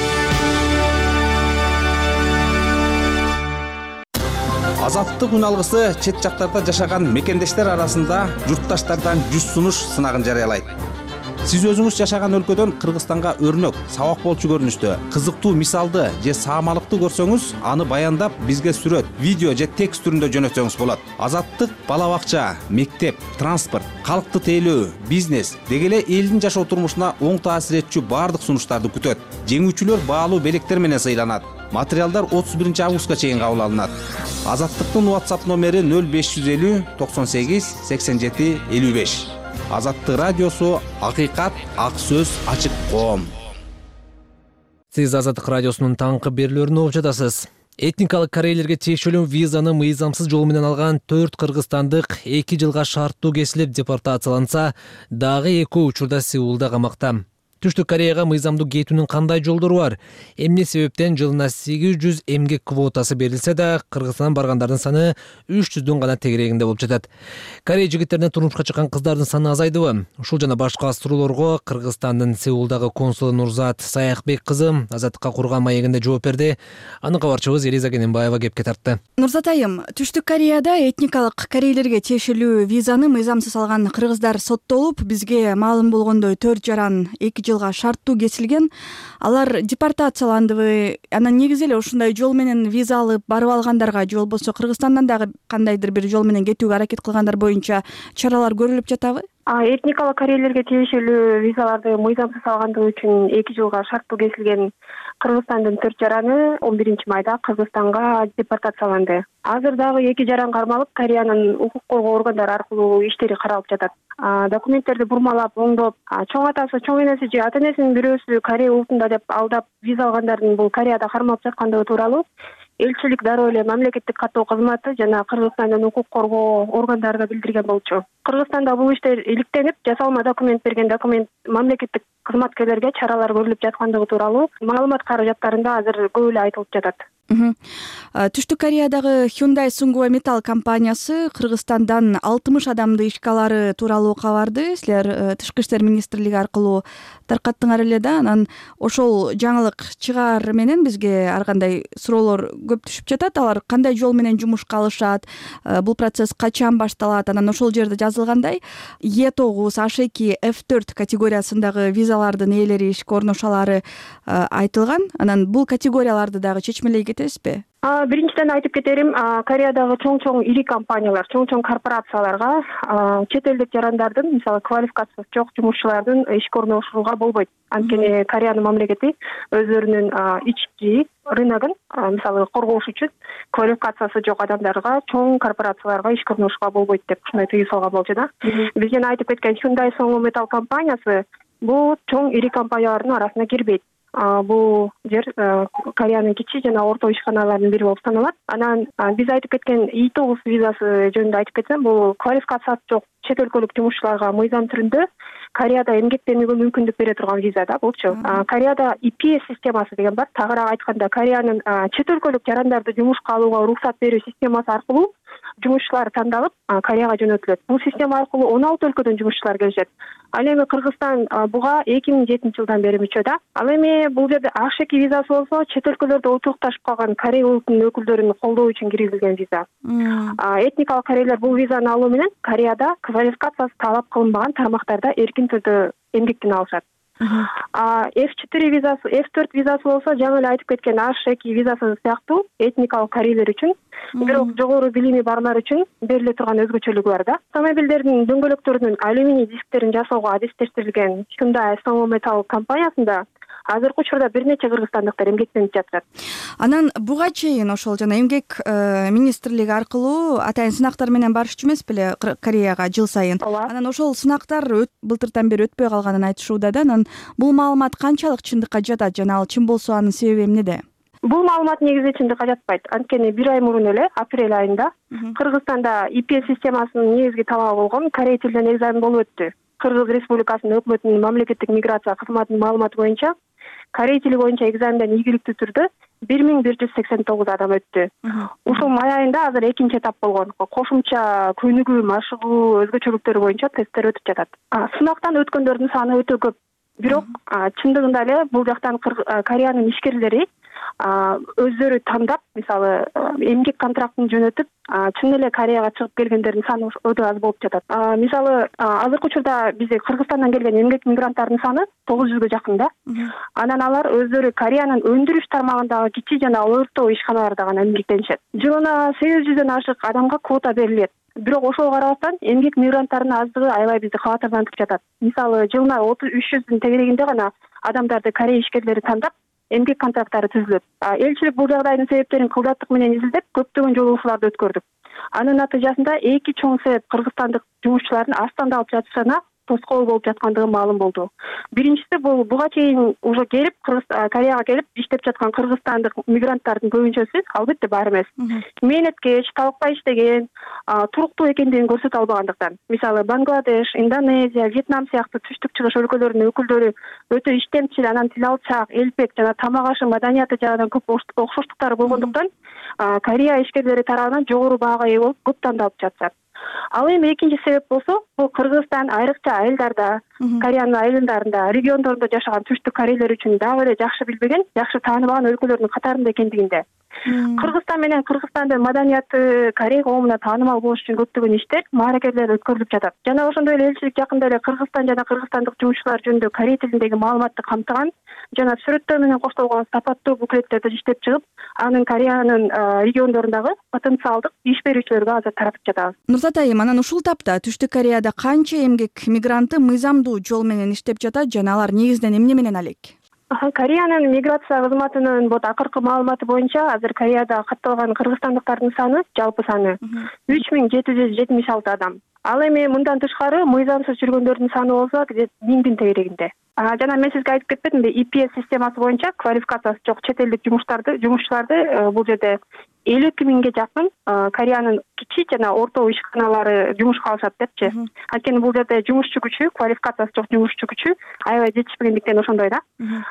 Азаттык үн алгысы чет жактарда жашаган мекендештер арасында журтташтардан жүз сунуш сынагын жарыялайт. Сиз өзүңүз жашаган өлкөдөн Кыргызстанга өрнөк, сабак болчу көрүнүштө, кызыктуу мисалды же саамалыкты көрсөңүз, аны баяндап бизге сүрөт, видео же текст түрүндө жөнөтсөңүз болот. Азаттык бала бакча, мектеп, транспорт, калкты тейлөө, бизнес деги эле элдин жашоо турмушуна оң таасир этчү баардык сунуштарды күтөт. Жеңүүчүлөр баалуу белектер менен сыйланат. Материалдар отуз биринчи августка чейин кабыл алынат. Азаттыктын WhatsApp номери нөл беш жүз элүү токсон сегиз сексен жети элүү беш. Азаттык радиосу, акыйкат, ак сөз, ачык коом. Сиз Азаттык радиосунун таңкы берүүлөрүн угуп жатасыз. Этникалык корейлерге тиешелүү визаны мыйзамсыз жол менен алган төрт кыргызстандык эки жылга шарттуу кесилип депортацияланса, дагы эки учурда Сеулда камакта. Түштүк Кореяга мыйзамдуу кетүүнүн кандай жолдору бар? Эмне себептен жылына сегиз жүз эмгек квотасы берилсе да, Кыргызстандан баргандардын саны үч жүздүн гана тегерегинде болуп жатат. Корея жигиттерине турмушка чыккан кыздардын саны азайдыбы? Ушул жана башка суроолорго Кыргызстандын Сеулдагы консулу Нурзат Саякбек кызы Азаттыкка курган маегинде жооп берди. Аны кабарчыбыз Элиза Кененбаева кепке тартты. Нурзат айым, Түштүк Кореяда этникалык корейлерге тиешелүү визаны мыйзамсыз алган кыргыздар соттолуп, бизге маалым болгондой төрт жаран эки жылга шарттуу кесилген. Алар депортацияландыбы? Анан негизи эле ушундай жол менен виза алып барып алгандарга же болбосо Кыргызстандан дагы кандайдыр бир жол менен кетүүгө аракет кылгандар боюнча чаралар көрүлүп жатабы? Этникалык корейлерге тиешелүү визаларды мыйзамсыз алгандыгы үчүн эки жылга шарттуу кесилген Кыргызстандын төрт жараны он биринчи майда Кыргызстанга депортацияланды. Азыр дагы эки жаран кармалып, Кореянын укук коргоо органдары аркылуу иштери каралып жатат. Документтерди бурмалап, оңдоп, чоң атасы, чоң энеси же ата энесинин бирөөсү Корея улутунда деп алдап виза алгандардын бул Кореяда кармалып жаткандыгы тууралуу элчилик дароо эле мамлекеттик каттоо кызматы жана Кыргызстандын укук коргоо органдарына билдирген болчу. Кыргызстанда бул иштер иликтенип, жасалма документ берген документ мамлекеттик кызматкерлерге чаралар көрүлүп жаткандыгы тууралуу маалымат каражаттарында азыр көп эле айтылып жатат. Түштүк Кореядагы Hyundai Sunguwa Metal компаниясы Кыргызстандан алтымыш адамды ишке алары тууралуу кабарды силер Тышкы иштер министрлиги аркылуу таркаттыңар эле да. Анан ошол жаңылык чыгаар менен бизге ар кандай суроолор көп түшүп жатат. Алар кандай жол менен жумушка алышат, бул процесс качан башталат? Анан ошол жерде жазылгандай Е тогуз, H эки, F төрт категориясындагы визалардын ээлери ишке орношалары айтылган. Анан бул категорияларды дагы чечмелей кетесизби? Биринчиден айтып кетерим, Кореядагы чоң-чоң ири компаниялар, чоң-чоң корпорацияларга чет элдик жарандардын, мисалы квалификациясы жок жумушчулардын ишке орношууга болбойт. Анткени Кореянын мамлекети өзлөрүнүн ички рыногун, мисалы коргош үчүн квалификациясы жок адамдарга, чоң корпорацияларга ишке орношууга болбойт деп ушундай тыюу салган болчу да. Бизден айтып кеткен Hyundai Sunguwa Metal компаниясы бул чоң ири компаниялардын арасына кирбейт. Бул жер Кореянын кичи жана орто ишканаларынын бири болуп саналат. Анан биз айтып кеткен И тогуз визасы жөнүндө айтып кетсем, бул квалификациясы жок чет өлкөлүк жумушчуларга мыйзам түрүндө Кореяда эмгектенүүгө мүмкүндүк бере турган виза да болчу. Кореяда И P S системасы деген бар. Тагыраак айтканда, Кореянын чет өлкөлүк жарандарды жумушка алууга уруксат берүү системасы аркылуу жумушчулар тандалып Кореяга жөнөтүлөт. Бул система аркылуу он алты өлкөдөн жумушчулар келишет. Ал эми Кыргызстан буга эки миң жетинчи жылдан бери мүчө да. Ал эми бул жерде H эки визасы болсо, чет өлкөлөрдө олтурукташып калган Корея улутунун өкүлдөрүн колдоо үчүн киргизилген виза. Этникалык корейлер бул визаны алуу менен Кореяда квалификациясы талап кылынбаган тармактарда эркин түрдө эмгектене алышат. F четыре визасы, F төрт визасы болсо, жаңы эле айтып кеткен H эки визасы сыяктуу этникалык корейлер үчүн, бирок жогору билими барлар үчүн бериле турган өзгөчөлүгү бар да. Автомобилдердин дөңгөлөктөрүнүн алюминий дисктерин жасоого адестештирилген Hyundai Sunguwa Metal компаниясында азыркы учурда бир нече кыргызстандыктар эмгектенип жатышат. Анан буга чейин ошол жана эмгек министрлиги аркылуу атайын сынактар менен барышчу эмес беле Кореяга жыл сайын. Анан ошол сынактар былтыртан бери өтпөй калганын айтышууда да. Анан бул маалымат канчалык чындыкка жатат жана ал чын болсо анын себеби эмнеде? Бул маалымат негизи чындыкка жатпайт. Анткени бир ай мурун эле апрель айында Кыргызстанда И П С системасынын негизги талабы болгон корей тилинен экзамен болуп өттү. Кыргыз Республикасынын өкмөтүнүн мамлекеттик миграция кызматынын маалыматы боюнча корей тили боюнча экзаменден ийгиликтүү түрдө бир миң бир жүз сексен тогуз адам өттү. Ушул май айында азыр экинчи этап болгон. Кошумча көнүгүү, машыгуу, өзгөчөлүктөрү боюнча тесттер өтүп жатат. Сынактан өткөндөрдүн саны өтө көп. Бирок чындыгында эле бул жактан Кореянын ишкерлери өздөрү тандап, мисалы эмгек контрактын жөнөтүп, чын эле Кореяга чыгып келгендердин саны өтө аз болуп жатат. Мисалы азыркы учурда бизде Кыргызстандан келген эмгек мигранттардын саны тогуз жүзгө жакын да. Анан алар өздөрү Кореянын өндүрүш тармагындагы кичи жана орто ишканаларда гана эмгектенишет. Жылына сегиз жүздөн ашык адамга квота берилет. Бирок ошого карабастан эмгек мигранттарынын аздыгы аябай бизди кабатырдантып жатат. Мисалы жылына үч жүздүн тегерегинде гана адамдарды корей ишкерлери тандап эмгек контракттары түзүлөт. Элчилик бул жагдайдын себептерин кылдаттык менен изилдеп, көптөгөн жолугушууларды өткөрдүк. Анын натыйжасында эки чоң себеп кыргызстандык жумушчулардын астанда алып жатышына тоскоол болуп жаткандыгы маалым болду. Биринчиси бул буга чейин уже келип Кореяга келип иштеп жаткан кыргызстандык мигранттардын көбүнчөсү албетте бар эмес. Мээнеткеч, талыкпай иштеген, туруктуу экендигин көрсөтө албагандыктан. Мисалы Бангладеш, Индонезия, Вьетнам сыяктуу түштүк чыгыш өлкөлөрүнүн өкүлдөрү өтө иштемчил, анан тил алчак, элпек жана тамак ашы маданияты жагынан көп окшоштуктары болгондуктан Корея ишкерлери тарабынан жогору баага ээ болуп көп тандалып жатышат. Ал эми экинчи себеп болсо, бул Кыргызстан айрыкча айылдарда, Кореянын айылдарында, региондорунда жашаган түштүк корейлер үчүн дагы эле жакшы билбеген, жакшы тааныбаган өлкөлөрдүн катарында экендигинде. Кыргызстан менен Кыргызстандын маданияты Корей коомуна таанымал болуш үчүн көптөгөн иштер, мааракерлер өткөрүлүп жатат. Жана ошондой эле элчилик жакында эле Кыргызстан жана кыргызстандык жумушчулар жөнүндө корей тилиндеги маалыматты камтыган жана сүрөттөр менен коштолгон сапаттуу буклеттерди иштеп чыгып, анын Кореянын региондорундагы потенциалдык иш берүүчүлөргө азыр таратып жатабыз. Нурсатайым, анан ушул тапта Түштүк Кореяда канча эмгек мигранты мыйзамдуу жол менен иштеп жатат жана алар негизинен эмне менен алек? Кореянын миграция кызматынын бут акыркы маалыматы боюнча азыр Кореяда катталган кыргызстандыктардын саны, жалпы саны үч миң жети жүз жетимиш алты адам. Ал эми мындан тышкары мыйзамсыз жүргөндөрдүн саны болсо миңдин тегерегинде. Жана мен сизге айтып кетпедимби, И П С системасы боюнча квалификациясы жок чет элдик жумуштарды, жумушчуларды бул жерде элүү эки миңге жакын Кореянын кичи жана орто ишканалары жумушка алышат депчи. Анткени бул жерде жумушчу күчү, квалификациясы жок жумушчу күчү аябай жетишпегендиктен ошондой да.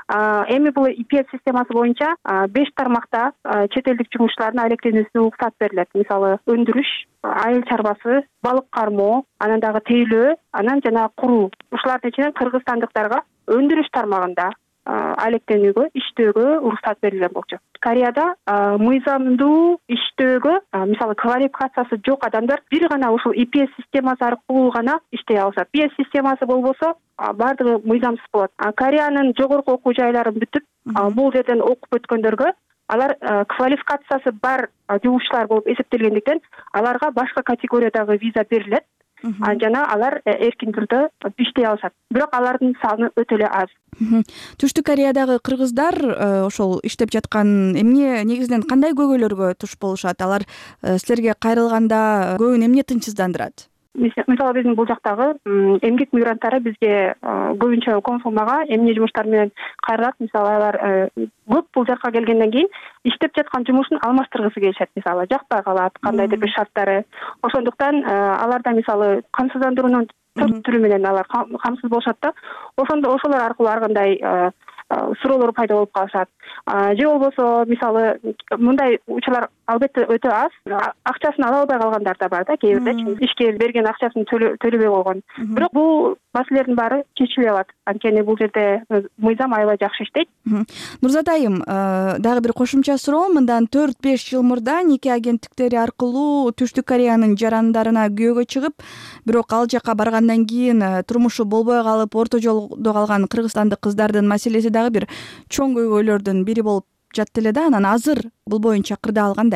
Эми бул И П С системасы боюнча беш тармакта чет элдик жумушчулардын алектенүүсүнө уруксат берилет. Мисалы, өндүрүш, айыл чарбасы, балык кармоо, анан дагы тейлөө, анан жана куруу. Ушулардын ичинен кыргызстандыктарга өндүрүш тармагында алектенүүгө, иштөөгө уруксат берилген болчу. Кореяда мыйзамдуу иштөөгө, мисалы, квалификациясы жок адамдар бир гана ушул И П С системасы аркылуу гана иштей алышат. И П С системасы болбосо бардыгы мыйзамсыз болот. Кореянын жогорку окуу жайларын бүтүп, бул жерден окуп өткөндөргө алар квалификациясы бар жумушчулар болуп эсептелгендиктен аларга башка категориядагы виза берилет. Жана алар эркин түрдө иштей алышат. Бирок алардын саны өтө эле аз. Түштүк Кореядагы кыргыздар ошол иштеп жаткан эмне негизинен кандай көйгөйлөргө туш болушат? Алар силерге кайрылганда көбүн эмне тынчсыздандырат? Мисалы, биздин бул жактагы эмгек мигранттары бизге көбүнчө консулмага эмне жумуштар менен кайрылат. Мисалы, алар көп бул жакка келгенден кийин иштеп жаткан жумушун алмаштыргысы келишет. Мисалы, жакпай калат, кандайдыр бир шарттары. Ошондуктан аларда мисалы камсыздандыруунун төрт түрү менен алар камсыз болушат да. Ошондо ошолор аркылуу ар кандай суроолор пайда болуп калышат. Же болбосо, мисалы, мындай учурлар албетте өтө аз. Акчасын ала албай калгандар да бар да, кээ бирде ишке берген акчасын төлөбөй койгон. Бирок бул маселелердин баары чечиле алат. Анткени бул жерде мыйзам аябай жакшы иштейт. Нурзатайым, дагы бир кошумча суроо, мындан төрт беш жыл мурда нике агенттиктери аркылуу Түштүк Кореянын жарандарына күйөөгө чыгып, бирок ал жака баргандан кийин турмушу болбой калып, орто жолдо калган кыргызстандык кыздардын маселеси дагы бир чоң көйгөйлөрдүн бири болуп жатты эле да. Анан азыр бул боюнча кырдаал кандай?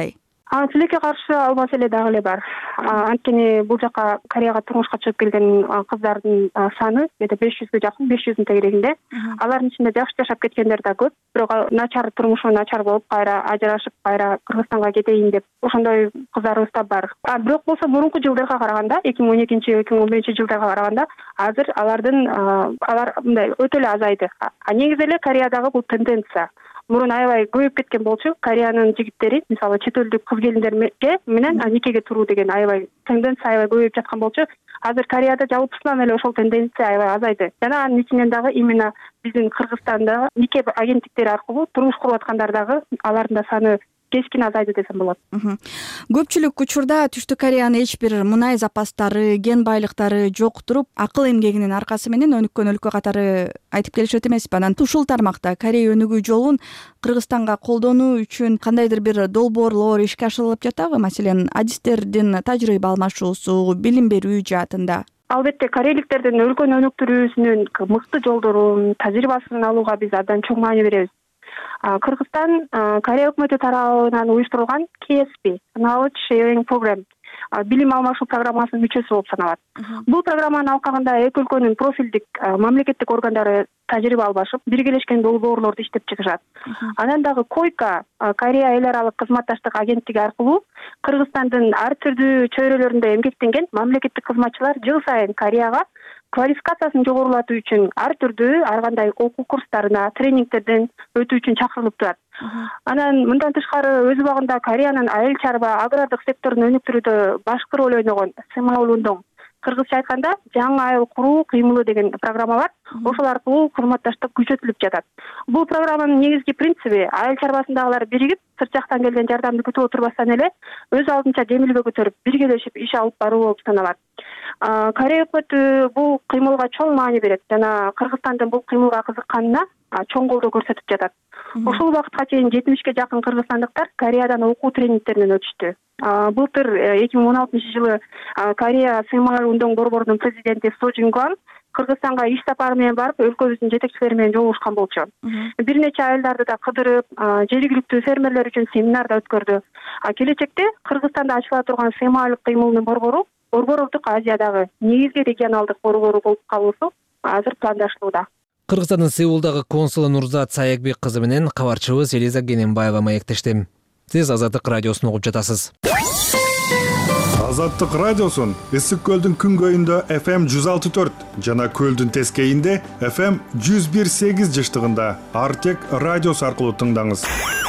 А тилекке каршы ал маселе дагы эле бар. Анткени бул жака Кореяга турмушка чыгып келген кыздардын саны где-то беш жүзгө жакын, беш жүздүн тегерегинде. Алардын ичинде жакшы жашап кеткендер да көп. Бирок начар турмушу начар болуп, кайра ажырашып, кайра Кыргызстанга кетейин деп ошондой кыздарыбыз да бар. А бирок болсо мурунку жылдарга караганда, эки миң он экинчи эки миң он бешинчи жылдарга караганда, азыр алардын алар мындай өтө эле азайды. А негизи эле Кореядагы бул тенденция. Мурун аябай көбөйүп кеткен болчу. Кореянын жигиттери, мисалы чет элдик кыз-келиндерге менен никеге туруу деген аябай тенденция аябай көбөйүп жаткан болчу. Азыр Кореяда жалпысынан эле ошол тенденция аябай азайды. Жана анын ичинен дагы именно биздин Кыргызстанда нике агенттиктери аркылуу турмуш куруп аткандар дагы алардын да саны кескин азайды десем болот. Көпчүлүк учурда Түштүк Кореянын эч бир мунай запастары, кен байлыктары жок туруп, акыл эмгегинин аркасы менен өнүккөн өлкө катары айтып келишет эмеспи? Анан ушул тармакта Корея өнүгүү жолун Кыргызстанга колдонуу үчүн кандайдыр бир долбоорлор ишке ашырылып жатабы? Маселен, адистердин тажрыйба алмашуусу, билим берүү жаатында. Албетте, корейликтердин өлкөнү өнүктүрүүсүнүн мыкты жолдорун, тажрыйбасын алууга биз абдан чоң маани беребиз. Кыргызстан Корея өкмөтү тарабынан уюштурулган K S P Knowledge Sharing Program билим алмашуу программасынын мүчөсү болуп саналат. Бул программанын алкагында эки өлкөнүн профилдик мамлекеттик органдары тажрыйба албашып, биргелешкен долбоорлорду иштеп чыгышат. Анан дагы Койка Корея эл аралык кызматташтык агенттиги аркылуу Кыргызстандын ар түрдүү чөйрөлөрүндө эмгектенген мамлекеттик кызматчылар жыл сайын Кореяга квалификациясын жогорулатуу үчүн ар түрдүү ар кандай окуу курстарына, тренингтерден өтүү үчүн чакырылып турат. Анан мындан тышкары өз убагында Кореянын айыл чарба агрардык секторун өнүктүрүүдө башкы роль ойногон Семаулундон кыргызча айтканда жаңы айыл куруу кыймылы деген программа бар. Ошол аркылуу кызматташтык күчөтүлүп жатат. Бул программанын негизги принциби айыл чарбасындагылар биригип, сырт жактан келген жардамды күтүп отурбастан эле өз алдынча жемилге көтөрүп, биргелешип иш алып баруу болуп саналат. Корея өкмөтү бул кыймылга чоң маани берет жана Кыргызстандын бул кыймылга кызыкканына чоң колдоо көрсөтүп жатат. Ушул убакытка чейин жетимишке жакын кыргызстандыктар Кореядан окуу тренингтеринен өтүштү. Былтыр эки миң он алтынчы жылы Корея Семаулундон борборунун президенти Со Жингван Кыргызстанга иш сапары менен барып, өлкөбүздүн жетекчилери менен жолугушкан болчу. Бир нече айылдарды да кыдырып, жергиликтүү фермерлер үчүн семинар да өткөрдү. Келечекте Кыргызстанда ачыла турган Семаулук кыймылынын борбору Борбордук Азиядагы негизги регионалдык борбору болуп калуусу азыр пландашылууда. Кыргызстандын Сеулдагы консулу Нурзат Саякбек кызы менен кабарчыбыз Элиза Гененбаева маектешти. Сиз Азаттык радиосун угуп жатасыз. Азаттык радиосун Ысык көлдүн күнгөйүндө эф эм жүз алты төрт жана көлдүн тескейинде эф эм жүз бир сегиз жыштыгында Артек радиосу аркылуу тыңдаңыз.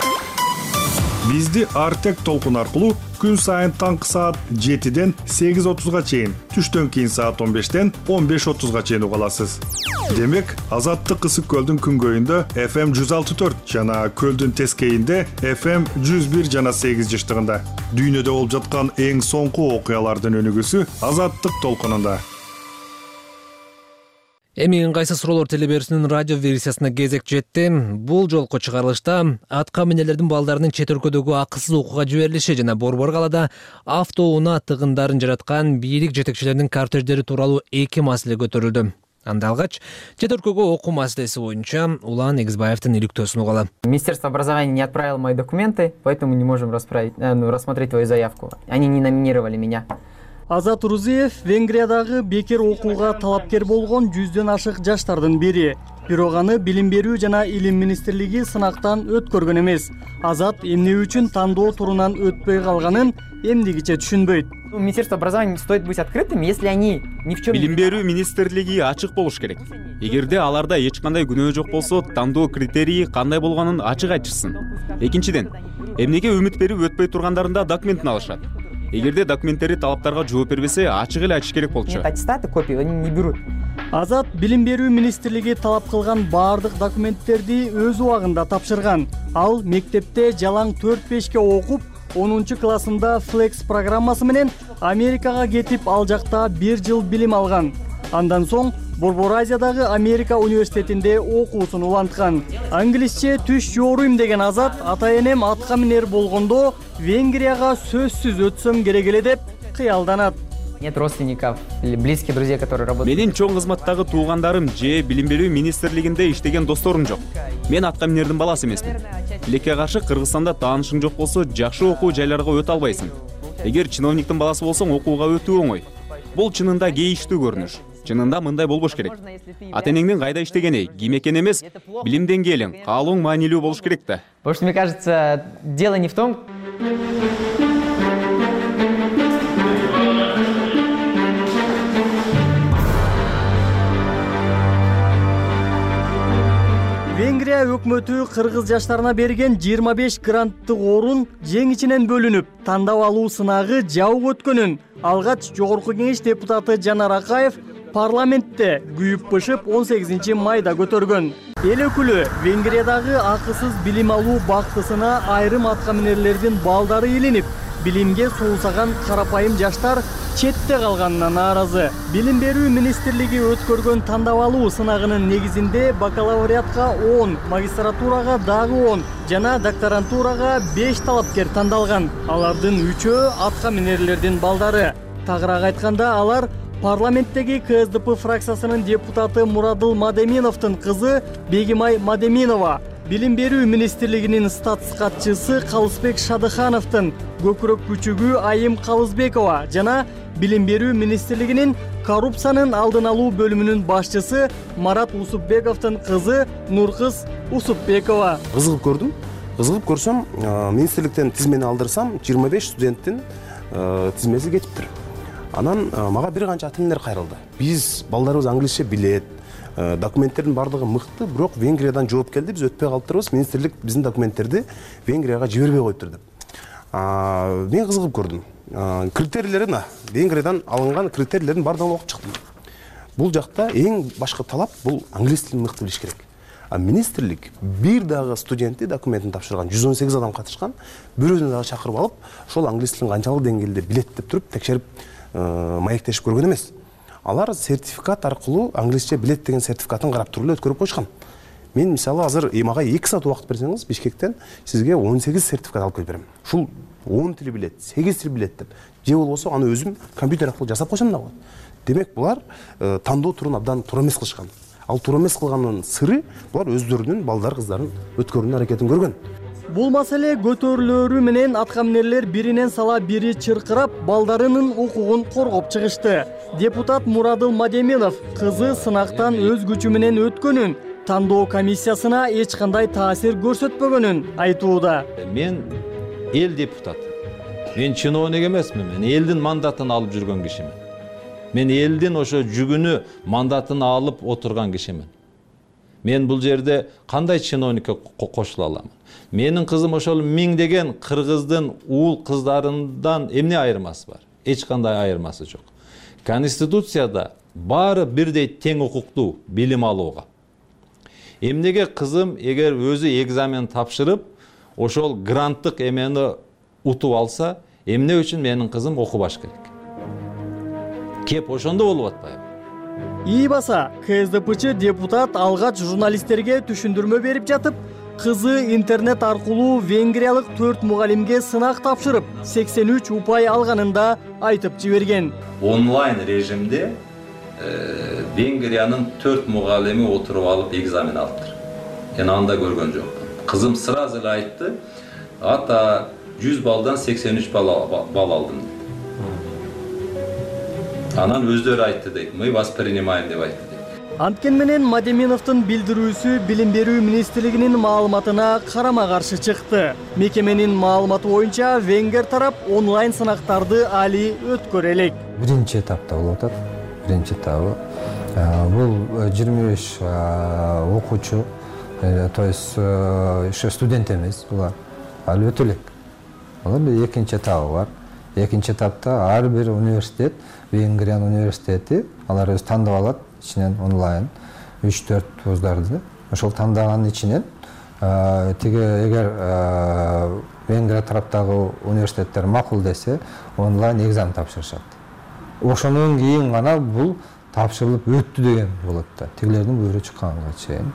Бизди Артек толкун аркылуу күн сайын таңкы саат жетиден сегиз отузга чейин, түштөн кийин саат он бештен он беш отузга чейин уга аласыз. Демек, Азаттык Ысык көлдүн күнгөйүндө эф эм жүз алты төрт жана көлдүн тескейинде эф эм жүз бир жана сегиз жыштыгында. Дүйнөдө болуп жаткан эң соңку окуялардын өнүгүүсү Азаттык толкунунда. Эми ыңгайсыз суроолор телеберүүсүнүн радио версиясына кезек жетти. Бул жолку чыгарылышта атка минелердин балдарынын чет өлкөдөгү акысыз окууга жиберилиши жана Борбор калаада автоунаа тыгындарын жараткан бийлик жетекчилеринин кортеждери тууралуу эки маселе көтөрүлдү. Анда алгач чет өлкөгө окуу маселеси боюнча Улан Эгизбаевдин иликтөөсүн угалы. Министерство образования не отправило мои документы, поэтому не можем расправить, э, ну, рассмотреть твою заявку. Они не номинировали меня. Азат Урузиев Венгриядагы бекер окууга талапкер болгон жүздөн ашык жаштардын бири. Бирок аны билим берүү жана илим министрлиги сынактан өткөргөн эмес. Азат эмне үчүн тандоо турунан өтпөй калганын эмдигиче түшүнбөйт. Министерство образования не стоит быть открытым, если они ни в чем не... Билим берүү министрлиги ачык болуш керек. Эгерде аларда эч кандай күнөө жок болсо, тандоо критерийи кандай болгонун ачык айтышсын. Экинчиден, эмнеге үмүт берип өтпөй тургандарында документин алышат. Эгерде документтери талаптарга жооп бербесе, ачык эле айтыш керек болчу. Нет, аттестаты, копии они не берут. Азат билим берүү министрлиги талап кылган баардык документтерди өз убагында тапшырган. Ал мектепте жалаң төрт бешке окуп, онунчу классында Flex программасы менен Америкага кетип, ал жакта бир жыл билим алган. Андан соң Борбор Азиядагы Америка университетинде окуусун уланткан. Англисче түш жоруйм деген Азат ата-энем атка минер болгондо Венгрияга сөзсүз өтсөм керек эле деп кыялданат. Нет родственников или близких друзей, которые работают. Менин чоң кызматтагы туугандарым же билим берүү министрлигинде иштеген досторум жок. Мен атка минердин баласы эмесмин. Тилекке каршы Кыргызстанда таанышың жок болсо, жакшы окуу жайларга өтө албайсың. Эгер чиновниктин баласы болсоң, окууга өтүү оңой. Бул чынында кейиштүү көрүнүш. Чынында мындай болбош керек. Ата энеңдин кайда иштегени, ким экени эмес, билим деңгээлиң, каалооң маанилүү болуш керек да. Потому что, мне кажется, дело не в том... Венгрия өкмөтү кыргыз жаштарына берген жыйырма беш гранттык орун жең ичинен бөлүнүп, тандап алуу сынагы жабык өткөнүн алгач жогорку кеңеш депутаты Жанар Акаев парламентте күйүп бышып он сегизинчи майда көтөргөн. Эл өкүлү Венгриядагы акысыз билим алуу бактысына айрым аткаминерлердин балдары илинип, билимге суусаган карапайым жаштар четте калганына нааразы. Билим берүү министрлиги өткөргөн тандап алуу сынагынын негизинде бакалавриатка он, магистратурага дагы он жана докторантурага беш талапкер тандалган. Алардын үчөө аткаминерлердин балдары. Тагыраак айтканда, алар парламенттеги КСДП фракциясынын депутаты Мурадыл Мадеминовдун кызы Бегимай Мадеминова, билим берүү министрлигинин статс катчысы Калысбек Шадыхановдун көкүрөк күчүгү Айым Калысбекова жана билим берүү министрлигинин коррупциянын алдын алуу бөлүмүнүн башчысы Марат Усупбековдун кызы Нуркыз Усупбекова. Кызыгып көрдүм. Кызыгып көрсөм, министрликтен тизмени алдырсам, жыйырма беш студенттин тизмеси кетиптир. Анан мага бир канча ата энелер кайрылды. Биз балдарыбыз англисче билет, документтердин бардыгы мыкты, бирок Венгриядан жооп келди, биз өтпөй калыптырбыз, министрлик биздин документтерди Венгрияга жибербей коюптур деп. Мен кызыгып көрдүм. Критерийлерин, Венгриядан алынган критерийлердин бардыгын окуп чыктым. Бул жакта эң башкы талап бул англис тилин мыкты билиш керек. А министрлик бир дагы студентти документин тапшырган, жүз он сегиз адам катышкан, бирөөнү дагы чакырып алып, ошол англис тилин канчалык деңгээлде билет деп туруп текшерип маектешип көргөн эмес. Алар сертификат аркылуу англисче билет деген сертификатын карап туруп эле өткөрүп койшкан. Мен мисалы азыр мага эки саат убакыт берсеңиз, Бишкектен сизге он сегиз сертификат алып келип берем. Ушул он тил билет, сегиз тил билет деп. Же болбосо аны өзүм компьютер аркылуу жасап койсом да болот. Демек булар тандоо турун абдан туура эмес кылышкан. Ал туура эмес кылганын сыры булар өздөрүнүн балдар кыздарын өткөрүүнүн аракетин көргөн. Бул маселе көтөрүлөрү менен аткаминерлер биринен сала бири чыркырап, балдарынын укугун коргоп чыгышты. Депутат Мурадыл Мадеминов кызы сынактан өз күчү менен өткөнүн, тандоо комиссиясына эч кандай таасир көрсөтпөгөнүн айтууда. Мен эл депутаты. Мен чиновник эмесмин, мен элдин мандатын алып жүргөн кишимин. Мен элдин ошо жүгүнү мандатын алып отурган кишимин. Мен бул жерде кандай чиновникке кошула алам? Менин кызым ошол миңдеген кыргыздын уул кыздарынан эмне айырмасы бар? Эч кандай айырмасы жок. Конституцияда баары бирдей тең укуктуу билим алууга. Эмнеге кызым эгер өзү экзамен тапшырып, ошол гранттык эмени утуп алса, эмне үчүн менин кызым окубаш керек? Кеп ошондо болуп атпайбы? Ийбаса, КСДПчы депутат алгач журналисттерге түшүндүрмө берип жатып, кызы интернет аркылуу венгриялык төрт мугалимге сынак тапшырып, сексен үч упай алганында айтып жиберген. Онлайн режимде Венгриянын төрт мугалими отуруп алып экзамен алыптыр. Мен анда көргөн жокмун. Кызым сразу эле айтты, ата жүз балдан сексен үч бал алдым. Анан өздөрү айтты дейт, мы воспринимаем деп айтты. Анткени менен Мадеминовдун билдирүүсү билим берүү министрлигинин маалыматына карама-каршы чыкты. Мекеменин маалыматы боюнча венгер тарап онлайн сынактарды али өткөрө элек. Биринчи этапта болуп атат. Биринчи этабы бул жыйырма беш окуучу, то есть еще студент эмес булар. Али өтө элек. Алар экинчи этабы бар. Экинчи этапта ар бир университет, Венгриянын университети, алар өз тандап алат. İçinden онлайн үч төрт вуздарды ошол тандаган ичинен тиги эгер Венгрия тараптагы университеттер макул десе онлайн экзамен тапшырышат. Ошондон кийин гана бул тапшырылып өттү деген болот да. Тигилердин бөөрү чыкканга чейин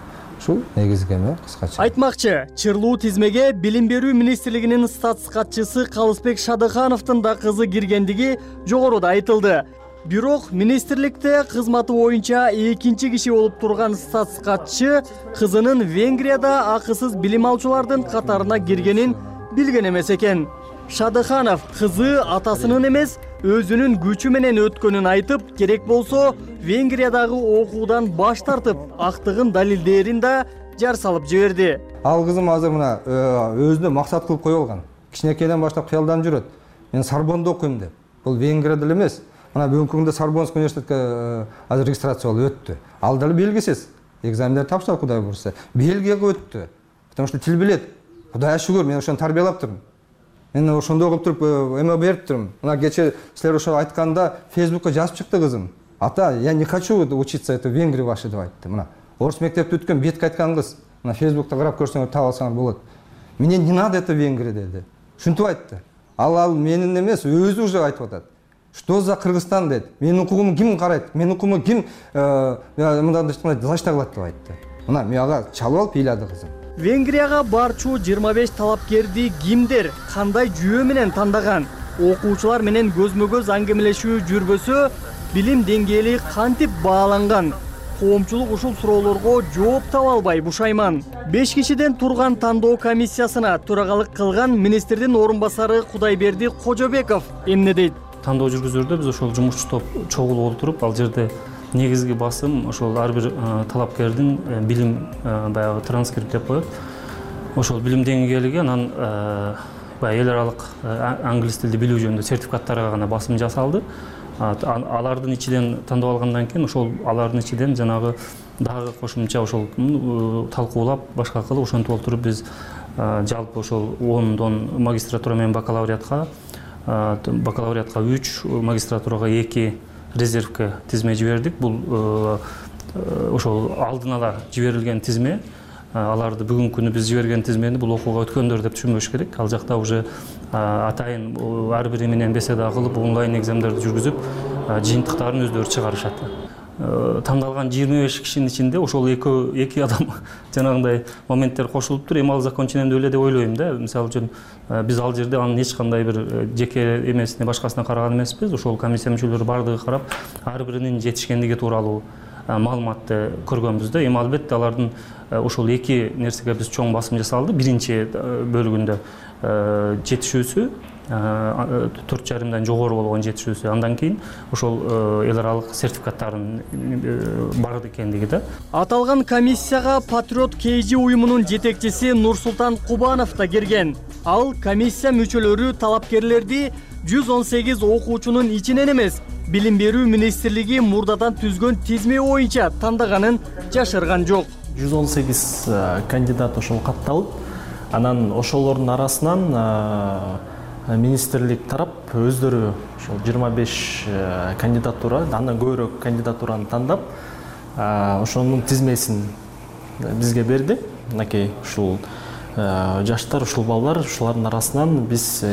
ушул негизги эме кыскача. Айтмакчы, чырлуу тизмеге Билим берүү министрлигинин статс катчысы Калысбек Шадыхановдун да кызы киргендиги жогоруда айтылды. Бирок министрликте кызматы боюнча экинчи киши болуп турган статс катчы кызынын Венгрияда акысыз билим алуучулардын катарына киргенин билген эмес экен. Шадыханов кызы атасынын эмес, өзүнүн күчү менен өткөнүн айтып, керек болсо Венгриядагы окуудан баш тартып, актыгын далилдээрин да жар салып жиберди. Ал кызым азыр мына өзүнө максат кылып коюп алган. Кичинекейден баштап кыялданып жүрөт. Мен Сорбонда окуйм деп. Бул Венгрияда эле эмес. Мына бүгүнкү күндө Сорбонский университетке азыр регистрация болуп өттү. Ал дагы белгисиз. Экзамендер тапшырды, Кудай буйрса. Бельгияга өттү. Потому что тил билет. Кудайга шүгүр, мен ошону тарбиялап турмун. Мен ошондой кылып туруп эме берип турмун. Мына кече силер ошо айтканда Фейсбукка жазып чыкты кызым. Ата, я не хочу учиться это в Венгрии вашей деп айтты. Мына орус мектепти бүткөн бетке айткан кыз. Мына Фейсбукта карап көрсөңөр таап алсаңар болот. Мне не надо это в Венгрии деди. Ушинтип айтты. Ал ал менин эмес, өзү уже айтып атат. Что за Кыргызстан дейт? Менин укугумду ким карайт? Менин укугумду ким мындай зачта кылат деп айтты. Мына мен ага чалып алып ыйлады кызым. Венгрияга барчу жыйырма беш талапкерди кимдер, кандай жүйө менен тандаган? Окуучулар менен көзмө-көз аңгемелешүү жүрбөсө, билим деңгээли кантип бааланган? Коомчулук ушул суроолорго жооп таба албай бушайман. беш кишиден турган тандоо комиссиясына төрагалык кылган министрдин орун басары Кудайберди Кожобеков эмне дейт? Тандоо жүргүзүүдө биз ошол жумушчу топ чогулуп отуруп, ал жерде негизги басым ошол ар бир талапкердин билим баягы транскрипт деп коет. Ошол билим деңгээлиги, анан баягы эл аралык англис тилди билүү жөнүндө сертификаттарга гана басым жасалды. Алардын ичинен тандап алгандан кийин ошол алардын ичинен жанагы дагы кошумча ошол талкуулап башка кылып ошентип отуруп биз жалпы ошол ондон магистратура менен бакалавриатка бакалавриатка үч, магистратурага эки резервке тизме жибердик. Бул ошол алдын ала жиберилген тизме. Аларды бүгүнкү күнү биз жиберген тизмени бул окууга өткөндөр деп түшүнбөш керек. Ал жакта уже атайын ар бири менен беседа кылып, онлайн экзамендерди жүргүзүп, жыйынтыктарын өздөрү чыгарышат. Тандалган жыйырма беш кишинин ичинде ошол эки адам жанагындай моменттер кошулуптур. Эми ал законченемде эле деп ойлойм да. Мисалы үчүн биз ал жерде анын эч кандай бир жеке эмесине башкасына караган эмеспиз. Ошол комиссия мүчөлөрү бардыгы карап, ар биринин жетишкендиги тууралуу маалыматты көргөнбүз да. Эми албетте алардын ошол эки нерсеге биз чоң басым жасалды. Биринчи бөлүгүндө жетишүүсү, төрт жарымдан жогору болгон жетишүүсү, андан кийин ошол эл аралык сертификаттарын бар экендиги да. Аталган комиссияга Патриот Кейжи уюмунун жетекчиси Нурсултан Кубанов да кирген. Ал комиссия мүчөлөрү талапкерлерди жүз он сегиз окуучунун ичинен эмес, Билим берүү министрлиги мурдадан түзгөн тизме боюнча тандаганын жашырган жок. жүз он сегиз кандидат ошол катталып, анан ошолордун арасынан министрлик тарап өздөрү ошол жыйырма беш кандидатура, андан көбүрөөк кандидатураны тандап, ошонун тизмесин бизге берди. Мынакей ушул жаштар, ушул балдар, ушулардын арасынан биз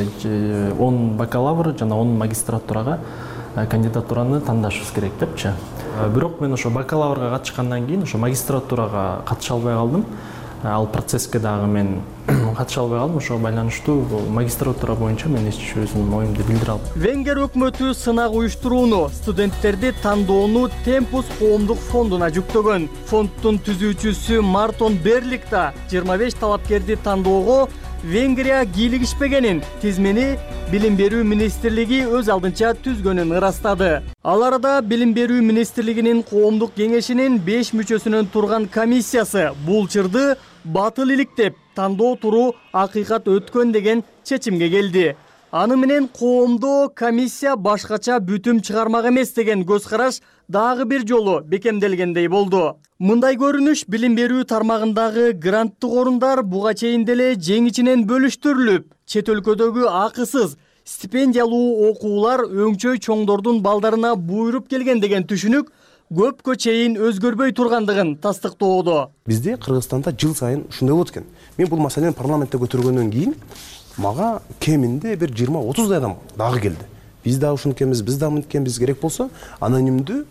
он бакалавр жана он магистратурага кандидатураны тандашыбыз керек депчи. Бирок мен ошо бакалаврга катышкандан кийин ошо магистратурага катыша албай калдым. Ал процесске дагы мен катыша албай калдым. Ошого байланыштуу магистратура боюнча мен эч өзүмдүн оюмду билдире алдым. Венгер өкмөтү сынак уюштурууну, студенттерди тандоону Темпус коомдук фондуна жүктөгөн. Фонддун түзүүчүсү Мартон Берлик да жыйырма беш талапкерди тандоого Венгрия кийлигишпегенин, тизмени Билим берүү министрлиги өз алдынча түзгөнүн ырастады. Ал арада Билим берүү министрлигинин коомдук кеңешинин беш мүчөсүнөн турган комиссиясы бул чырды батыл иликтеп, тандоо туру акыйкат өткөн деген чечимге келди. Аны менен коомдо комиссия башкача бүтүм чыгармак эмес деген көз караш дагы бир жолу бекемделгендей болду. Мындай көрүнүш билим берүү тармагындагы гранттык орундар буга чейин деле жеңичинен бөлүштүрүлүп, чет өлкөдөгү акысыз стипендиялуу окуулар өңчөй чоңдордун балдарына буйруп келген деген түшүнүк көпкө чейин өзгөрбөй тургандыгын тастыктоодо. Бизде Кыргызстанда жыл сайын ушундай болот экен. Мен бул маселени парламентте көтөргөндөн кийин мага кеминде бир жыйырма отуздай адам дагы келди. Биз да ушунукенбиз, биз да мынткенбиз, керек болсо анонимдүү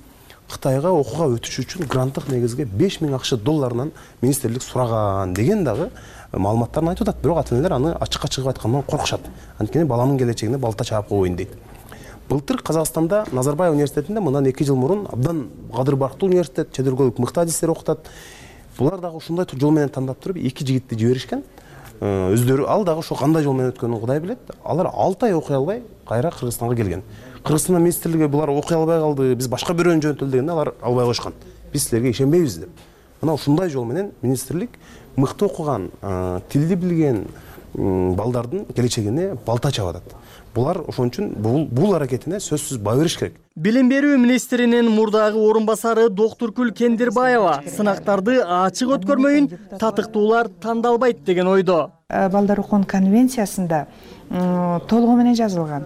Кытайга окууга өтүш үчүн гранттык негизге беш миң акш долларынан министрлик сураган деген дагы маалыматтарын айтып атат. Бирок ата энелер аны ачыкка чыгып айткандан коркушат. Анткени баланын келечегине балта чаап коеюн дейт. Былтыр Казакстанда Назарбаев университетинде мындан эки жыл мурун абдан кадыр барктуу университет, чет өлкөлүк мыкты адистер окутат. Булар дагы ушундай жол менен тандап туруп эки жигитти жиберишкен. Өздөрү ал дагы ошо кандай жол менен өткөнүн Кудай билет. Алар алты ай окуй албай кайра Кыргызстанга келген. Кыргызстан министрлиги булар окуй албай калды, биз башка бирөөнү жөнөтөлдү дегенде алар албай койшкан. Биз силерге ишенбейбиз деп. Мына ушундай жол менен министрлик мыкты окуган, тилди билген балдардын келечегине балта чаап атат. Булар ошон үчүн бул бул аракетине сөзсүз баа бериш керек. Билим берүү министринин мурдагы орун басары Доктуркүл Кендирбаева сынактарды ачык өткөрмөйүн татыктуулар тандалбайт деген ойдо. Балдар укуган конвенциясында толугу менен жазылган.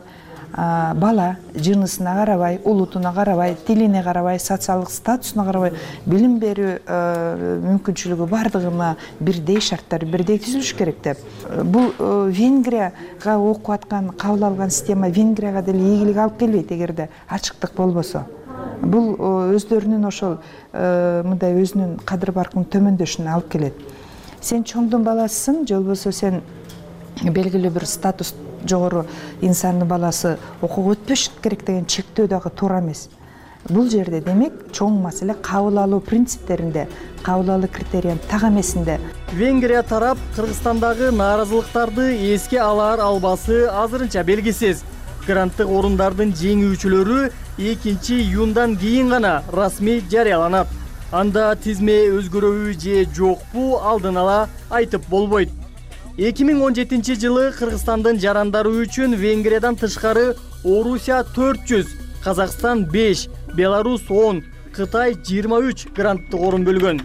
Бала жынысына карабай, улутуна карабай, тилине карабай, социалдык статусуна карабай билим берүү мүмкүнчүлүгү бардыгына бирдей шарттар, бирдей түзүлүш керек деп. Бул Венгрияга окуп аткан, кабыл алган система Венгрияга деле ийгилик алып келбейт эгерде ачыктык болбосо. Бул өздөрүнүн ошол мындай өзүнүн кадыр баркынын төмөндөшүнө алып келет. Сен чоңдун баласысың, же болбосо сен белгилүү бир статус жогору инсандын баласы окууга өтпөш керек деген чектөө дагы туура эмес. Бул жерде демек чоң маселе кабыл алуу принциптеринде, кабыл алуу критериянын так эмесинде. Венгрия тарап Кыргызстандагы нааразылыктарды эске алар албасы азырынча белгисиз. Гранттык орундардын жеңүүчүлөрү экинчи июндан кийин гана расмий жарыяланат. Анда тизме өзгөрөбү же жокпу алдын ала айтып болбойт. эки миң он жетинчи жылы Кыргызстандын жарандары үчүн Венгриядан тышкары Орусия төрт жүз, Казакстан беш, Беларус он, Кытай жыйырма үч гранттык орун бөлгөн.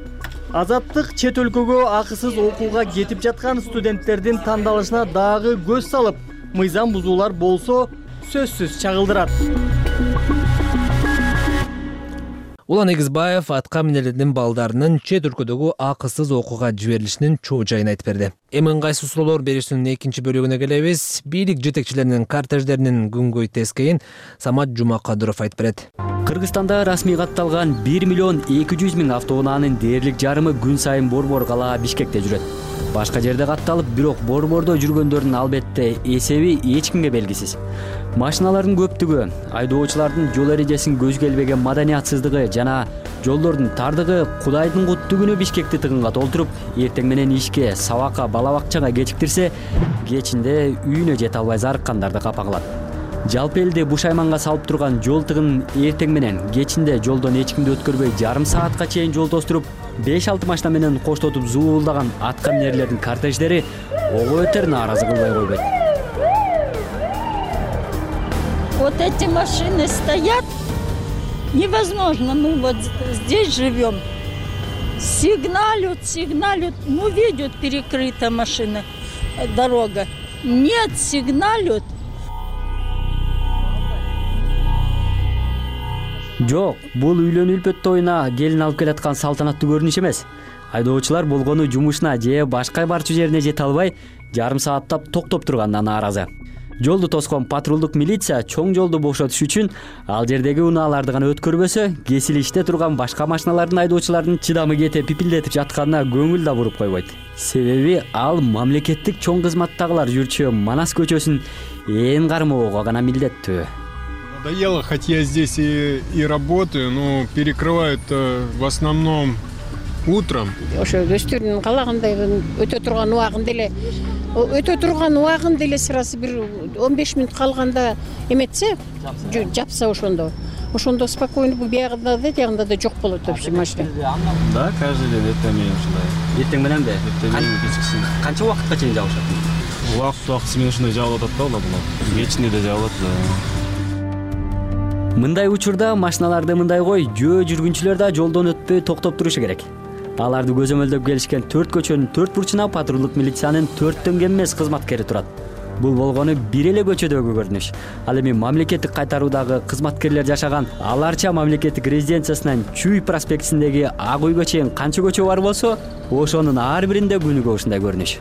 Азаттык чет өлкөгө акысыз окууга кетип жаткан студенттердин тандалышына дагы көз салып, мыйзам бузуулар болсо сөзсүз чагылдырат. Улан Эгизбаев атка минелердин балдарынын чет өлкөдөгү акысыз окууга жиберилишинин чоо жайын айтып берди. Эми ыңгайсыз суроолор берүүсүнүн экинчи бөлүгүнө келебиз. Бийлик жетекчилеринин кортеждеринин күнгөй тескейин Самат Жумакадыров айтып берет. Кыргызстанда расмий катталган бир миллион эки жүз миң автоунаанын дээрлик жарымы күн сайын Борбор калаа Бишкекте жүрөт. Башка жерде катталып, бирок Борбордо жүргөндөрдүн албетте эсеби эч кимге белгисиз. Машиналардын көптүгү, айдоочулардын жол эрежесин көзгө илбеген маданиятсыздыгы жана жолдордун тардыгы Кудайдын куттуу күнү Бишкекти тыгынга толтуруп, эртең менен ишке, сабакка, бала бакчага кечиктирсе, кечинде үйүнө жете албай зарыккандарды капа кылат. Жалпы элди бушайманга салып турган жол тыгын эртең менен, кечинде жолдон эч кимди өткөрбөй жарым саатка чейин жол тостуруп, беш алты машина менен коштотуп зуулдаган атка минерлердин кортеждери ого бетер нааразы кылбай койбойт. Вот эти машины стоят, невозможно, мы вот здесь живем. Сигналят, сигналят, ну видят, перекрыта машина, дорога. Нет, сигналят. Жок, бул үйлөнүү үлпөт тоюна келин алып келаткан салтанаттуу көрүнүш эмес. Айдоочулар болгону жумушуна же башка барчу жерине жете албай, жарым сааттап токтоп тургандан нааразы. Жолду тоскон патрулдук милиция чоң жолду бошотуш үчүн ал жердеги унааларды гана өткөрбөсө, кесилиште турган башка машиналардын айдоочулардын чыдамы кете пипилдетип жатканына көңүл да буруп койбойт. Себеби ал мамлекеттик чоң кызматтагылар жүрчү Манас көчөсүн ээн кармоого гана милдеттүү. Надоело, хоть я здесь и, и работаю, но перекрывают э, в основном утром. Ошо өстөрүнүн калагандай өтө турган убагында эле өтө турган убагында эле сырасы бир он беш мүнөт калганда эметсе, жапса ошондо. Ошондо спокойно биягында да, тиягында да жок болот вообще машина. Да, каждый день эртең менен ушундай. Эртең менен бе? Эртең менен кечкисин. Канча убакытка чейин жабышат? Убакыт убакыт менен ушундай жабылып атат да, улам. Кечинде да жабылат да. Мындай учурда машиналарды мындай кой, жөө жүргүнчүлөр да жолдон өтпөй токтоп турушу керек. Аларды көзөмөлдөп келишкен төрт көчөнүн төрт бурчуна патрулдук милициянын төрттөн кем эмес кызматкери турат. Бул болгону бир эле көчөдөгү көрүнүш. Ал эми мамлекеттик кайтаруудагы кызматкерлер жашаган Аларча мамлекеттик резиденциясынан Чүй проспектисиндеги Ак үйгө чейин канча көчө бар болсо, ошонун ар биринде күнүгө ушундай көрүнүш.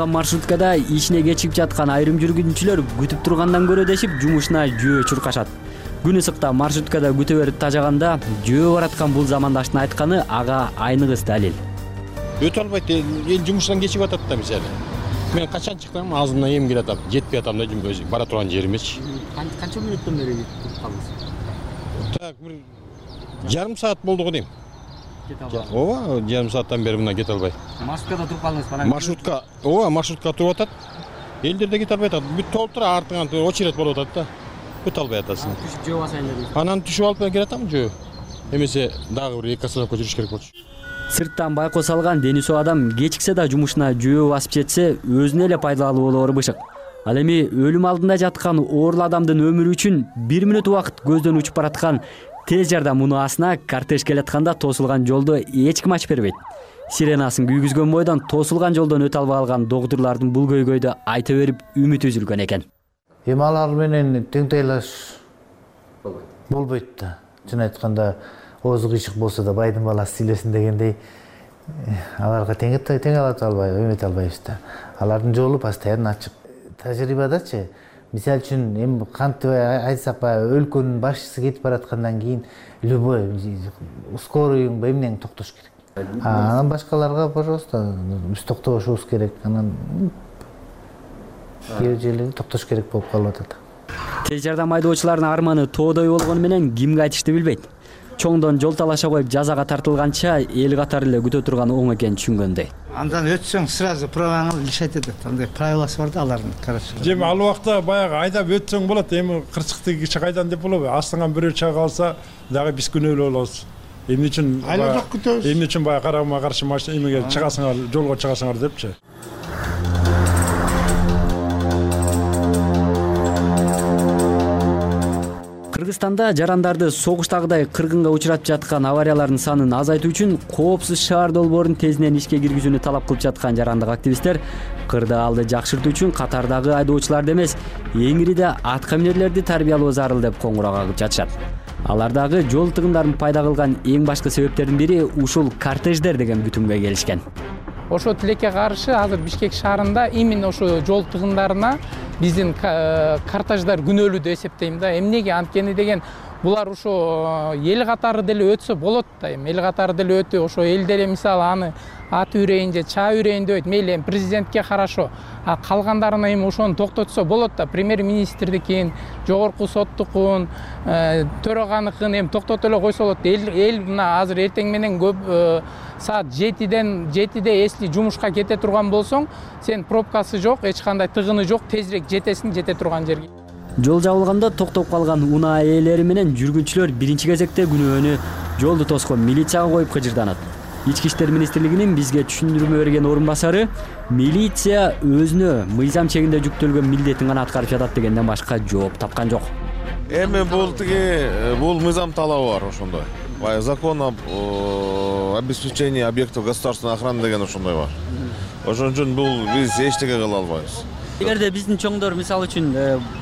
алган маршруткада ишине кечигип жаткан айрым жүргүнчүлөр күтүп тургандан көрө дешип жумушуна жөө чуркашат. Күн ысыкта маршруткада күтө берип тажаганда жөө бараткан бул замандаштын айтканы ага айныгыс далил. Өтө албайт, эл жумуштан кечигип атат да мисалы. Мен качан чыктым, азымдан эм келип атам, жетпей атам да өзү бара турган жеримечи. Канча мүнөттөн бери күтүп калдыңыз? Так, бир жарым саат болду го дейм. Ооба, жарым сааттан бери мына кете албай. Маршруткада туруп калдыңыз? Маршрутка, ооба, маршрутка туруп атат. Элдер да кете албай атат. Бүт толуп тура артыңан очередь болуп атат да. Бүт албай атасың. Түшүп жөө басайын дедиңиз. Анан түшүп алып келатам жөө. Эмесе дагы бир эки остановка жүрүш керек болчу. Сырттан байкоо салган дени соо адам кечиксе да жумушуна жөө басып жетсе өзүнө эле пайдалуу болоору бышык. Ал эми өлүм алдында жаткан оорлуу адамдын өмүрү үчүн бир мүнөт убакыт көздөн учуп бараткан тез жардам унаасына кортеж келатканда тосулган жолду эч ким ачып бербейт. Сиренасын күйгүзгөн бойдон тосулган жолдон өтө албай калган догдурлардын бул көйгөйдү айта берип үмүт үзүлгөн экен. Эми алар менен теңтейлаш болбойт да. Чын айтканда оозу кыйшык болсо да байдын баласы сүйлөсүн дегендей аларга тең тең ала албай, үмүт албайбыз да. Алардын жолу постоянно ачык. Тажрыйбадачы, мисалы үчүн эми кантип айтсак баягы өлкөнүн башчысы кетип бараткандан кийин любой скорыйың эмнең токтош керек. Анан башкаларга, пожалуйста, биз токтобошубуз керек. Анан кээ жери токтош керек болуп калып атат. Тез жардам айдоочулардын арманы тоодой болгону менен кимге айтышты билбейт. Чоңдон жол талаша коюп жазага тартылганча эл катары эле күтө турган оң экенин түшүнгөндөй. Андан өтсөң сразу праваңды лишать этет. Андай правиласы бар да алардын, короче. Эми ал убакта баягы айдап өтсөң болот. Эми кырсыктыгы киши кайдан деп болобу? Астыңан бирөө чыга калса, дагы биз күнөөлүү болобуз. Эмне үчүн? Айла жок күтөбүз. Эмне үчүн баягы карама каршы машина эмеге чыгасыңар, жолго чыгасыңар депчи. Кыргызстанда жарандарды согуштагыдай кыргынга учуратып жаткан авариялардын санын азайтуу үчүн коопсуз шаар долбоорун тезинен ишке киргизүүнү талап кылып жаткан жарандык активисттер кырдаалды жакшыртуу үчүн катардагы айдоочуларды эмес, эң ириде атка минерлерди тарбиялоо зарыл деп коңгуроо кагып жатышат. Алар дагы жол тыгындарын пайда кылган эң башкы себептердин бири ушул кортеждер деген бүтүмгө келишкен. Ошо тилекке каршы азыр Бишкек шаарында именно ошо жол тыгындарына биздин кортеждер күнөөлүү деп эсептейм да. Эмнеге анткени деген булар ошо эл катары деле өтсө болот да. Эми эл катары деле өтүп, ошо эл деле мисалы аны ат үрейин же чаа үрейин дебейт. Мейли эми президентке карашо. А калгандарына эми ошону токтотсо болот да. Премьер-министрдикин, жогорку соттукун, төраганыкын эми токтотуп эле койсо болот. Эл эл мына азыр эртең менен көп саат жетиден жетиде эсли жумушка кете турган болсоң, сен пробкасы жок, эч кандай тыгыны жок, тезирээк жетесиң жете турган жерге. Жол жабылганда токтоп калган унаа ээлери менен жүргүнчүлөр биринчи кезекте күнөөнү жолду тоскон милицияга коюп кыжырданат. Ички иштер министрлигинин бизге түшүндүрмө берген орун басары милиция өзүнө мыйзам чегинде жүктөлгөн милдетин гана аткарып жатат дегенден башка жооп тапкан жок. Эми бул тиги бул мыйзам талабы бар ошондой. Баягы закон об обеспечении объектов государственной охраны деген ошондой бар. Ошон үчүн бул биз эчтеке кыла албайбыз. Эгерде биздин чоңдор мисалы үчүн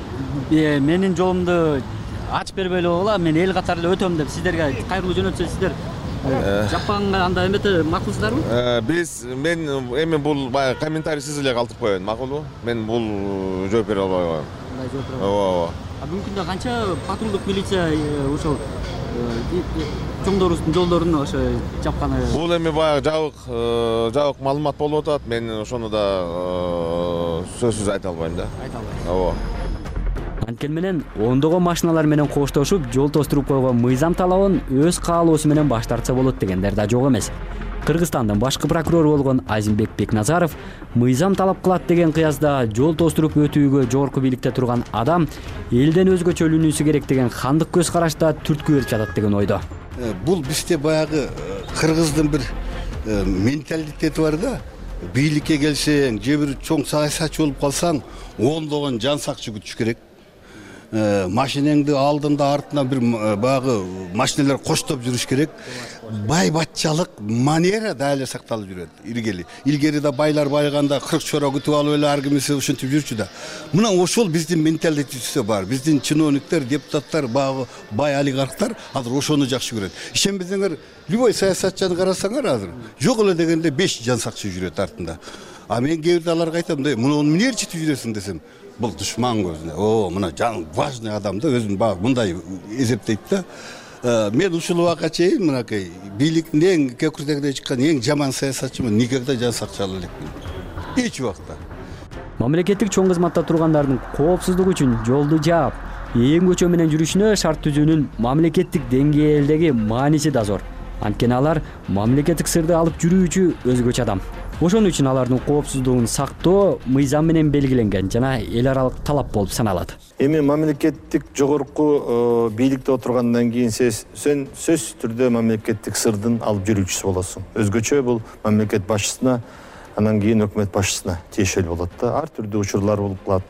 менин жолумду ачып бербей эле койгула, мен эл катары эле өтөм деп сиздерге кайрылуу жөнөтсө сиздер жаппаганга анда эмете макулсуздарбы? Биз мен эми бул баягы комментарийсиз эле калтырып коеюн, макулбу? Мен бул жооп бере албай коем. Ооба, ооба. А бүгүнкү күндө канча патрулдук милиция ошол чоңдорубуздун жолдорун ошо жапканы? Бул эми баягы жабык жабык маалымат болуп атат. Мен ошону да сөзсүз айта албайм да. Айта албайсыз. Ооба. Анткени менен ондогон машиналар менен коштошуп жол тостуруп койгон мыйзам талабын өз каалоосу менен баш тартса болот дегендер да жок эмес. Кыргызстандын башкы прокурору болгон Азимбек Бекназаров мыйзам талап кылат деген кыязда жол тостуруп өтүүгө жогорку бийликте турган адам элден өзгөчөлүнүүсү керек деген хандык көз карашта түрткү берип жатат деген ойдо. Бул бизде баягы кыргыздын бир менталитети бар да. Бийликке келсең, же бир чоң саясатчы болуп калсаң, ондогон жан сакчы күтүш керек. машинеңди алдында артына бир баягы машиналар коштоп жүрүш керек. Байбатчалык манера да эле сакталып жүрөт. Илгери илгери да байлар байганда кырк чора күтүп алып эле ар кимиси ушинтип жүрчү да. Мына ошол биздин менталитетибизде бар. Биздин чиновниктер, депутаттар, баягы бай олигархтар азыр ошону жакшы көрөт. Ишенбесеңер, любой саясатчыны карасаңар азыр жок эле дегенде беш жан сакчы жүрөт артында. А мен кээ бирде аларга айтам да, муну эмне ээрчитип жүрөсүң десем, бул душман көзүнө. О, мына жан важный адам да, өзүн баягы мындай эсептейт да. Мен ушул убакка чейин мынакей бийликтин эң көкүртегине чыккан эң жаман саясатчымын, никогда жан сакчы ала элекмин. Эч убакта. Мамлекеттик чоң кызматта тургандардын коопсуздугу үчүн жолду жаап, ээн көчө менен жүрүшүнө шарт түзүүнүн мамлекеттик деңгээлдеги мааниси да зор. Анткени алар мамлекеттик сырды алып жүрүүчү өзгөчө адам. Ошон үчүн алардын коопсуздугун сактоо мыйзам менен белгиленген жана эл аралык талап болуп саналат. Эми мамлекеттик жогорку бийликте отургандан кийин сен сөзсүз түрдө мамлекеттик сырдын алып жүрүүчүсү болосуң. Өзгөчө бул мамлекет башчысына, анан кийин өкмөт башчысына тиешелүү болот да. Ар түрдүү учурлар болуп калат.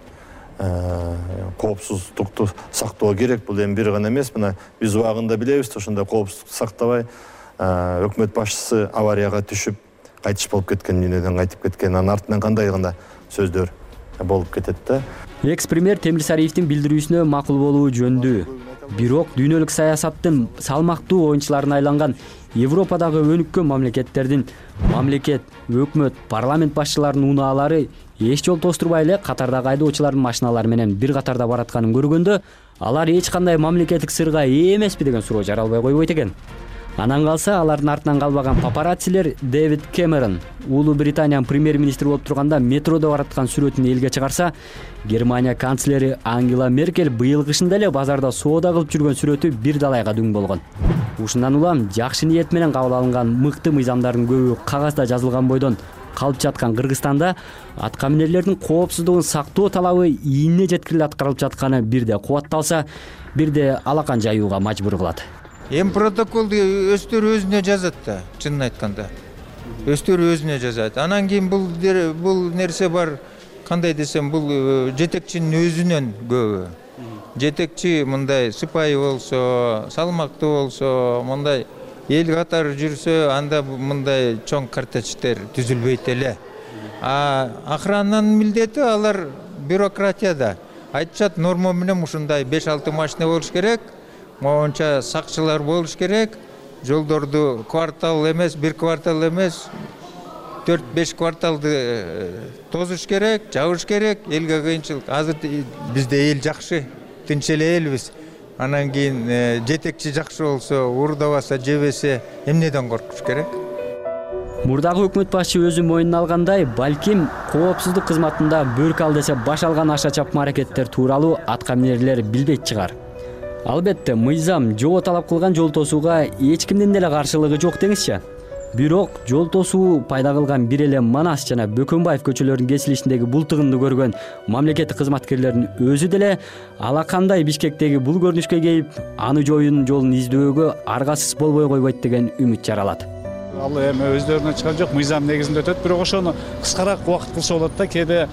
Коопсуздукту сактоо керек. Бул эми бир гана эмес. Мына биз убагында билебиз, ошондой коопсуздукту сактабай өкмөт башчысы аварияга түшүп кайтыш болуп кеткен, дүйнөдөн кайтып кеткен. Анын артынан кандай гана сөздөр болуп кетет да. Экс-премьер Темир Сариевдин билдирүүсүнө макул болуу жөндүү. Бирок дүйнөлүк саясаттын салмактуу оюнчуларына айланган Европадагы өнүккөн мамлекеттердин мамлекет, өкмөт, парламент башчыларынын унаалары эч жол тостурбай эле катардагы айдоочулардын машиналары менен бир катарда баратканын көргөндө, алар эч кандай мамлекеттик сырга ээ эмеспи деген суроо жаралбай койбойт экен. Анан калса алардын артынан калбаган папараццилер Дэвид Кэмерон Улуу Британиянын премьер-министри болуп турганда метродо бараткан сүрөтүн элге чыгарса, Германия канцлери Ангела Меркель быйыл кышында эле базарда соода кылып жүргөн сүрөтү бир далайга дүң болгон. Ушундан улам жакшы ниет менен кабыл алынган мыкты мыйзамдардын көбү кагазда жазылган бойдон калып жаткан Кыргызстанда атка минерлердин коопсуздугун сактоо талабы ийине жеткириле аткарылып жатканы бирде кубатталса, бирде алакан жаюуга мажбур кылат. Эми протоколду өздөрү өзүнө жазат да, чынын айтканда. Өздөрү өзүнө жазат. Анан кийин бул бул нерсе бар, кандай десем, бул жетекчинин өзүнөн көбү. Жетекчи мындай сыпайы болсо, салмактуу болсо, мындай эл катары жүрсө, анда мындай чоң кортеждер түзүлбөйт эле. А охрананын милдети алар бюрократияда. Айтышат, норма менен ушундай беш алты машина болуш керек. Моңча сакчылар болуш керек. Жолдорду квартал эмес, бир квартал эмес, төрт беш кварталды тозуш керек, жабыш керек. Элге кыйынчылык. Азыр бизде эл жакшы, тынч эле элбиз. Анан кийин жетекчи жакшы болсо, уурдабаса, жебесе, эмнеден коркуш керек? Мурдагы өкмөт башчы өзү мойнуна алгандай, балким коопсуздук кызматында бөрк ал десе баш алган аша чапма аракеттер тууралуу атка минерлер билбейт чыгар. Албетте, мыйзам жоо талап кылган жол тосууга эч кимдин деле каршылыгы жок деңизчи. Бирок жол тосуу пайда кылган бир эле Манас жана Бөкөнбаев көчөлөрүнүн кесилишиндеги бул тыгынды көргөн мамлекеттик кызматкерлердин өзү деле алакандай Бишкектеги бул көрүнүшкө келип, аны жоюунун жолун издөөгө аргасыз болбой койбойт деген үмүт жаралат. Ал эми өздөрүнө чыган жок, мыйзам негизинде өтөт, бирок ошону кыскараак убакыт кылса болот да. Кээде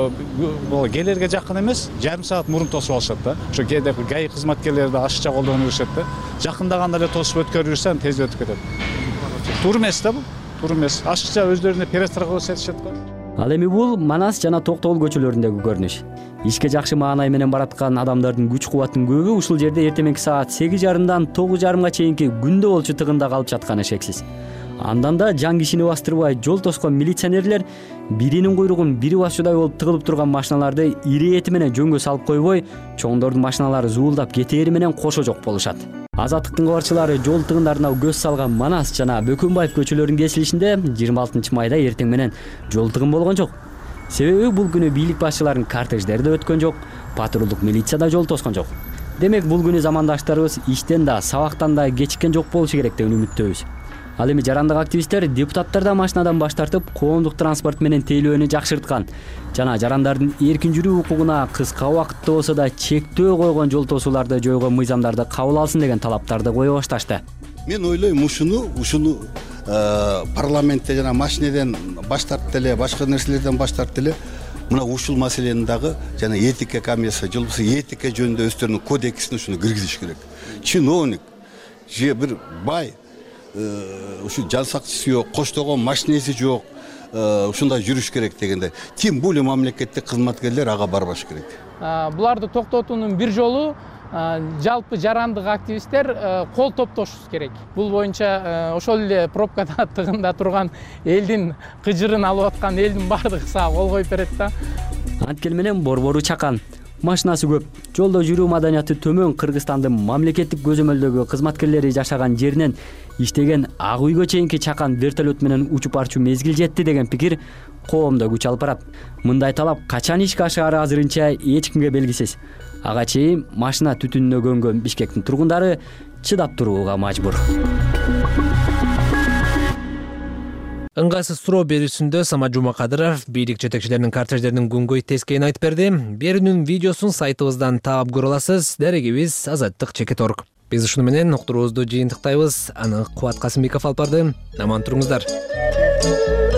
бул келерге жакын эмес, жарым саат мурун тосуп алышат да. Ошо кээде ГАИ кызматкерлери да ашыкча колдонуп жүрүшөт да. Жакындаганда эле тосуп өткөрүп жүрсөм тез өтүп кетет. Туура эмес да бул, туура эмес. Ашыкча өздөрүнө перестар көрсөтүшөт да. Ал эми бул Манас жана Токтогул көчөлөрүндөгү көрүнүш. Ишке жакшы маанай менен бараткан адамдардын күч кубатынын көбү ушул жерде эртеменки саат сегиз жарымдан тогуз жарымга чейинки күндө болчу тыгында калып жатканы шексиз. Андан да жан кишини бастырбай жол тоскон милиционерлер биринин куйругун бири басуудай болуп тыгылып турган машиналарды ири эти менен жөнгө салып койбой, чоңдордун машиналары зуулдап кетери менен кошо жок болушат. Азаттыктын кабарчылары жол тыгындарына көз салган Манас жана Бөкөнбаев көчөлөрүнүн кесилишинде жыйырма алтынчы майда эртең менен жол тыгын болгон жок. Себеби бул күнү бийлик башчыларынын кортеждери да өткөн жок, патрулдук милиция да жол тоскон жок. Демек бул күнү замандаштарыбыз иштен да, сабактан да кечиккен жок болушу керек деген үмүттөбүз. Ал эми жарандык активисттер депутаттар да машинадан баш тартып, коомдук транспорт менен тейлөөнү жакшырткан жана жарандардын эркин жүрүү укугуна кыска убакытта болсо да чектөө койгон жол тосууларды жойгон мыйзамдарды кабыл алсын деген талаптарды кое башташты. Мен ойлойм, ушуну ушуну парламентте жана машинеден баш тартып эле, башка нерселерден баш тартып эле мына ушул маселени дагы жана этика комиссия же болбосо этика жөнүндө өздөрүнүн кодексине ушуну киргизиш керек. Чиновник же бир бай ушу жан сакчысы жок, коштогон машинеси жок, ушундай жүрүш керек дегенде, тем более мамлекеттик кызматкерлер ага барбаш керек. Буларды токтотуунун бир жолу жалпы жарандык активисттер кол топтошубуз керек. Бул боюнча ошол эле пробкада тыгында турган элдин кыжырын алып аткан элдин баардыгы сага кол коюп берет да. Анткени менен борбору чакан, машинасы көп, жолдо жүрүү маданияты төмөн Кыргызстандын мамлекеттик көзөмөлдөгү кызматкерлери жашаган жеринен иштеген ак үйгө чейинки чакан вертолет менен учуп барчу мезгил жетти деген пикир коомдо күч алып барат. Мындай талап качан ишке ашаары азырынча эч кимге белгисиз. Ага чейин машина түтүнүнө көнгөн Бишкектин тургундары чыдап турууга мажбур. Ыңгайсыз суроо берүүсүндө Самат Жумакадыров бийлик жетекчилеринин кортеждеринин күнгөй тескейин айтып берди. Берүүнүн видеосун сайтыбыздан таап көрө аласыз. Дерегибиз Азаттык чекит точка орг. Биз ушуну менен уктуруубузду жыйынтыктайбыз. Аны Кубат Касымбеков алып барды. Аман туруңуздар.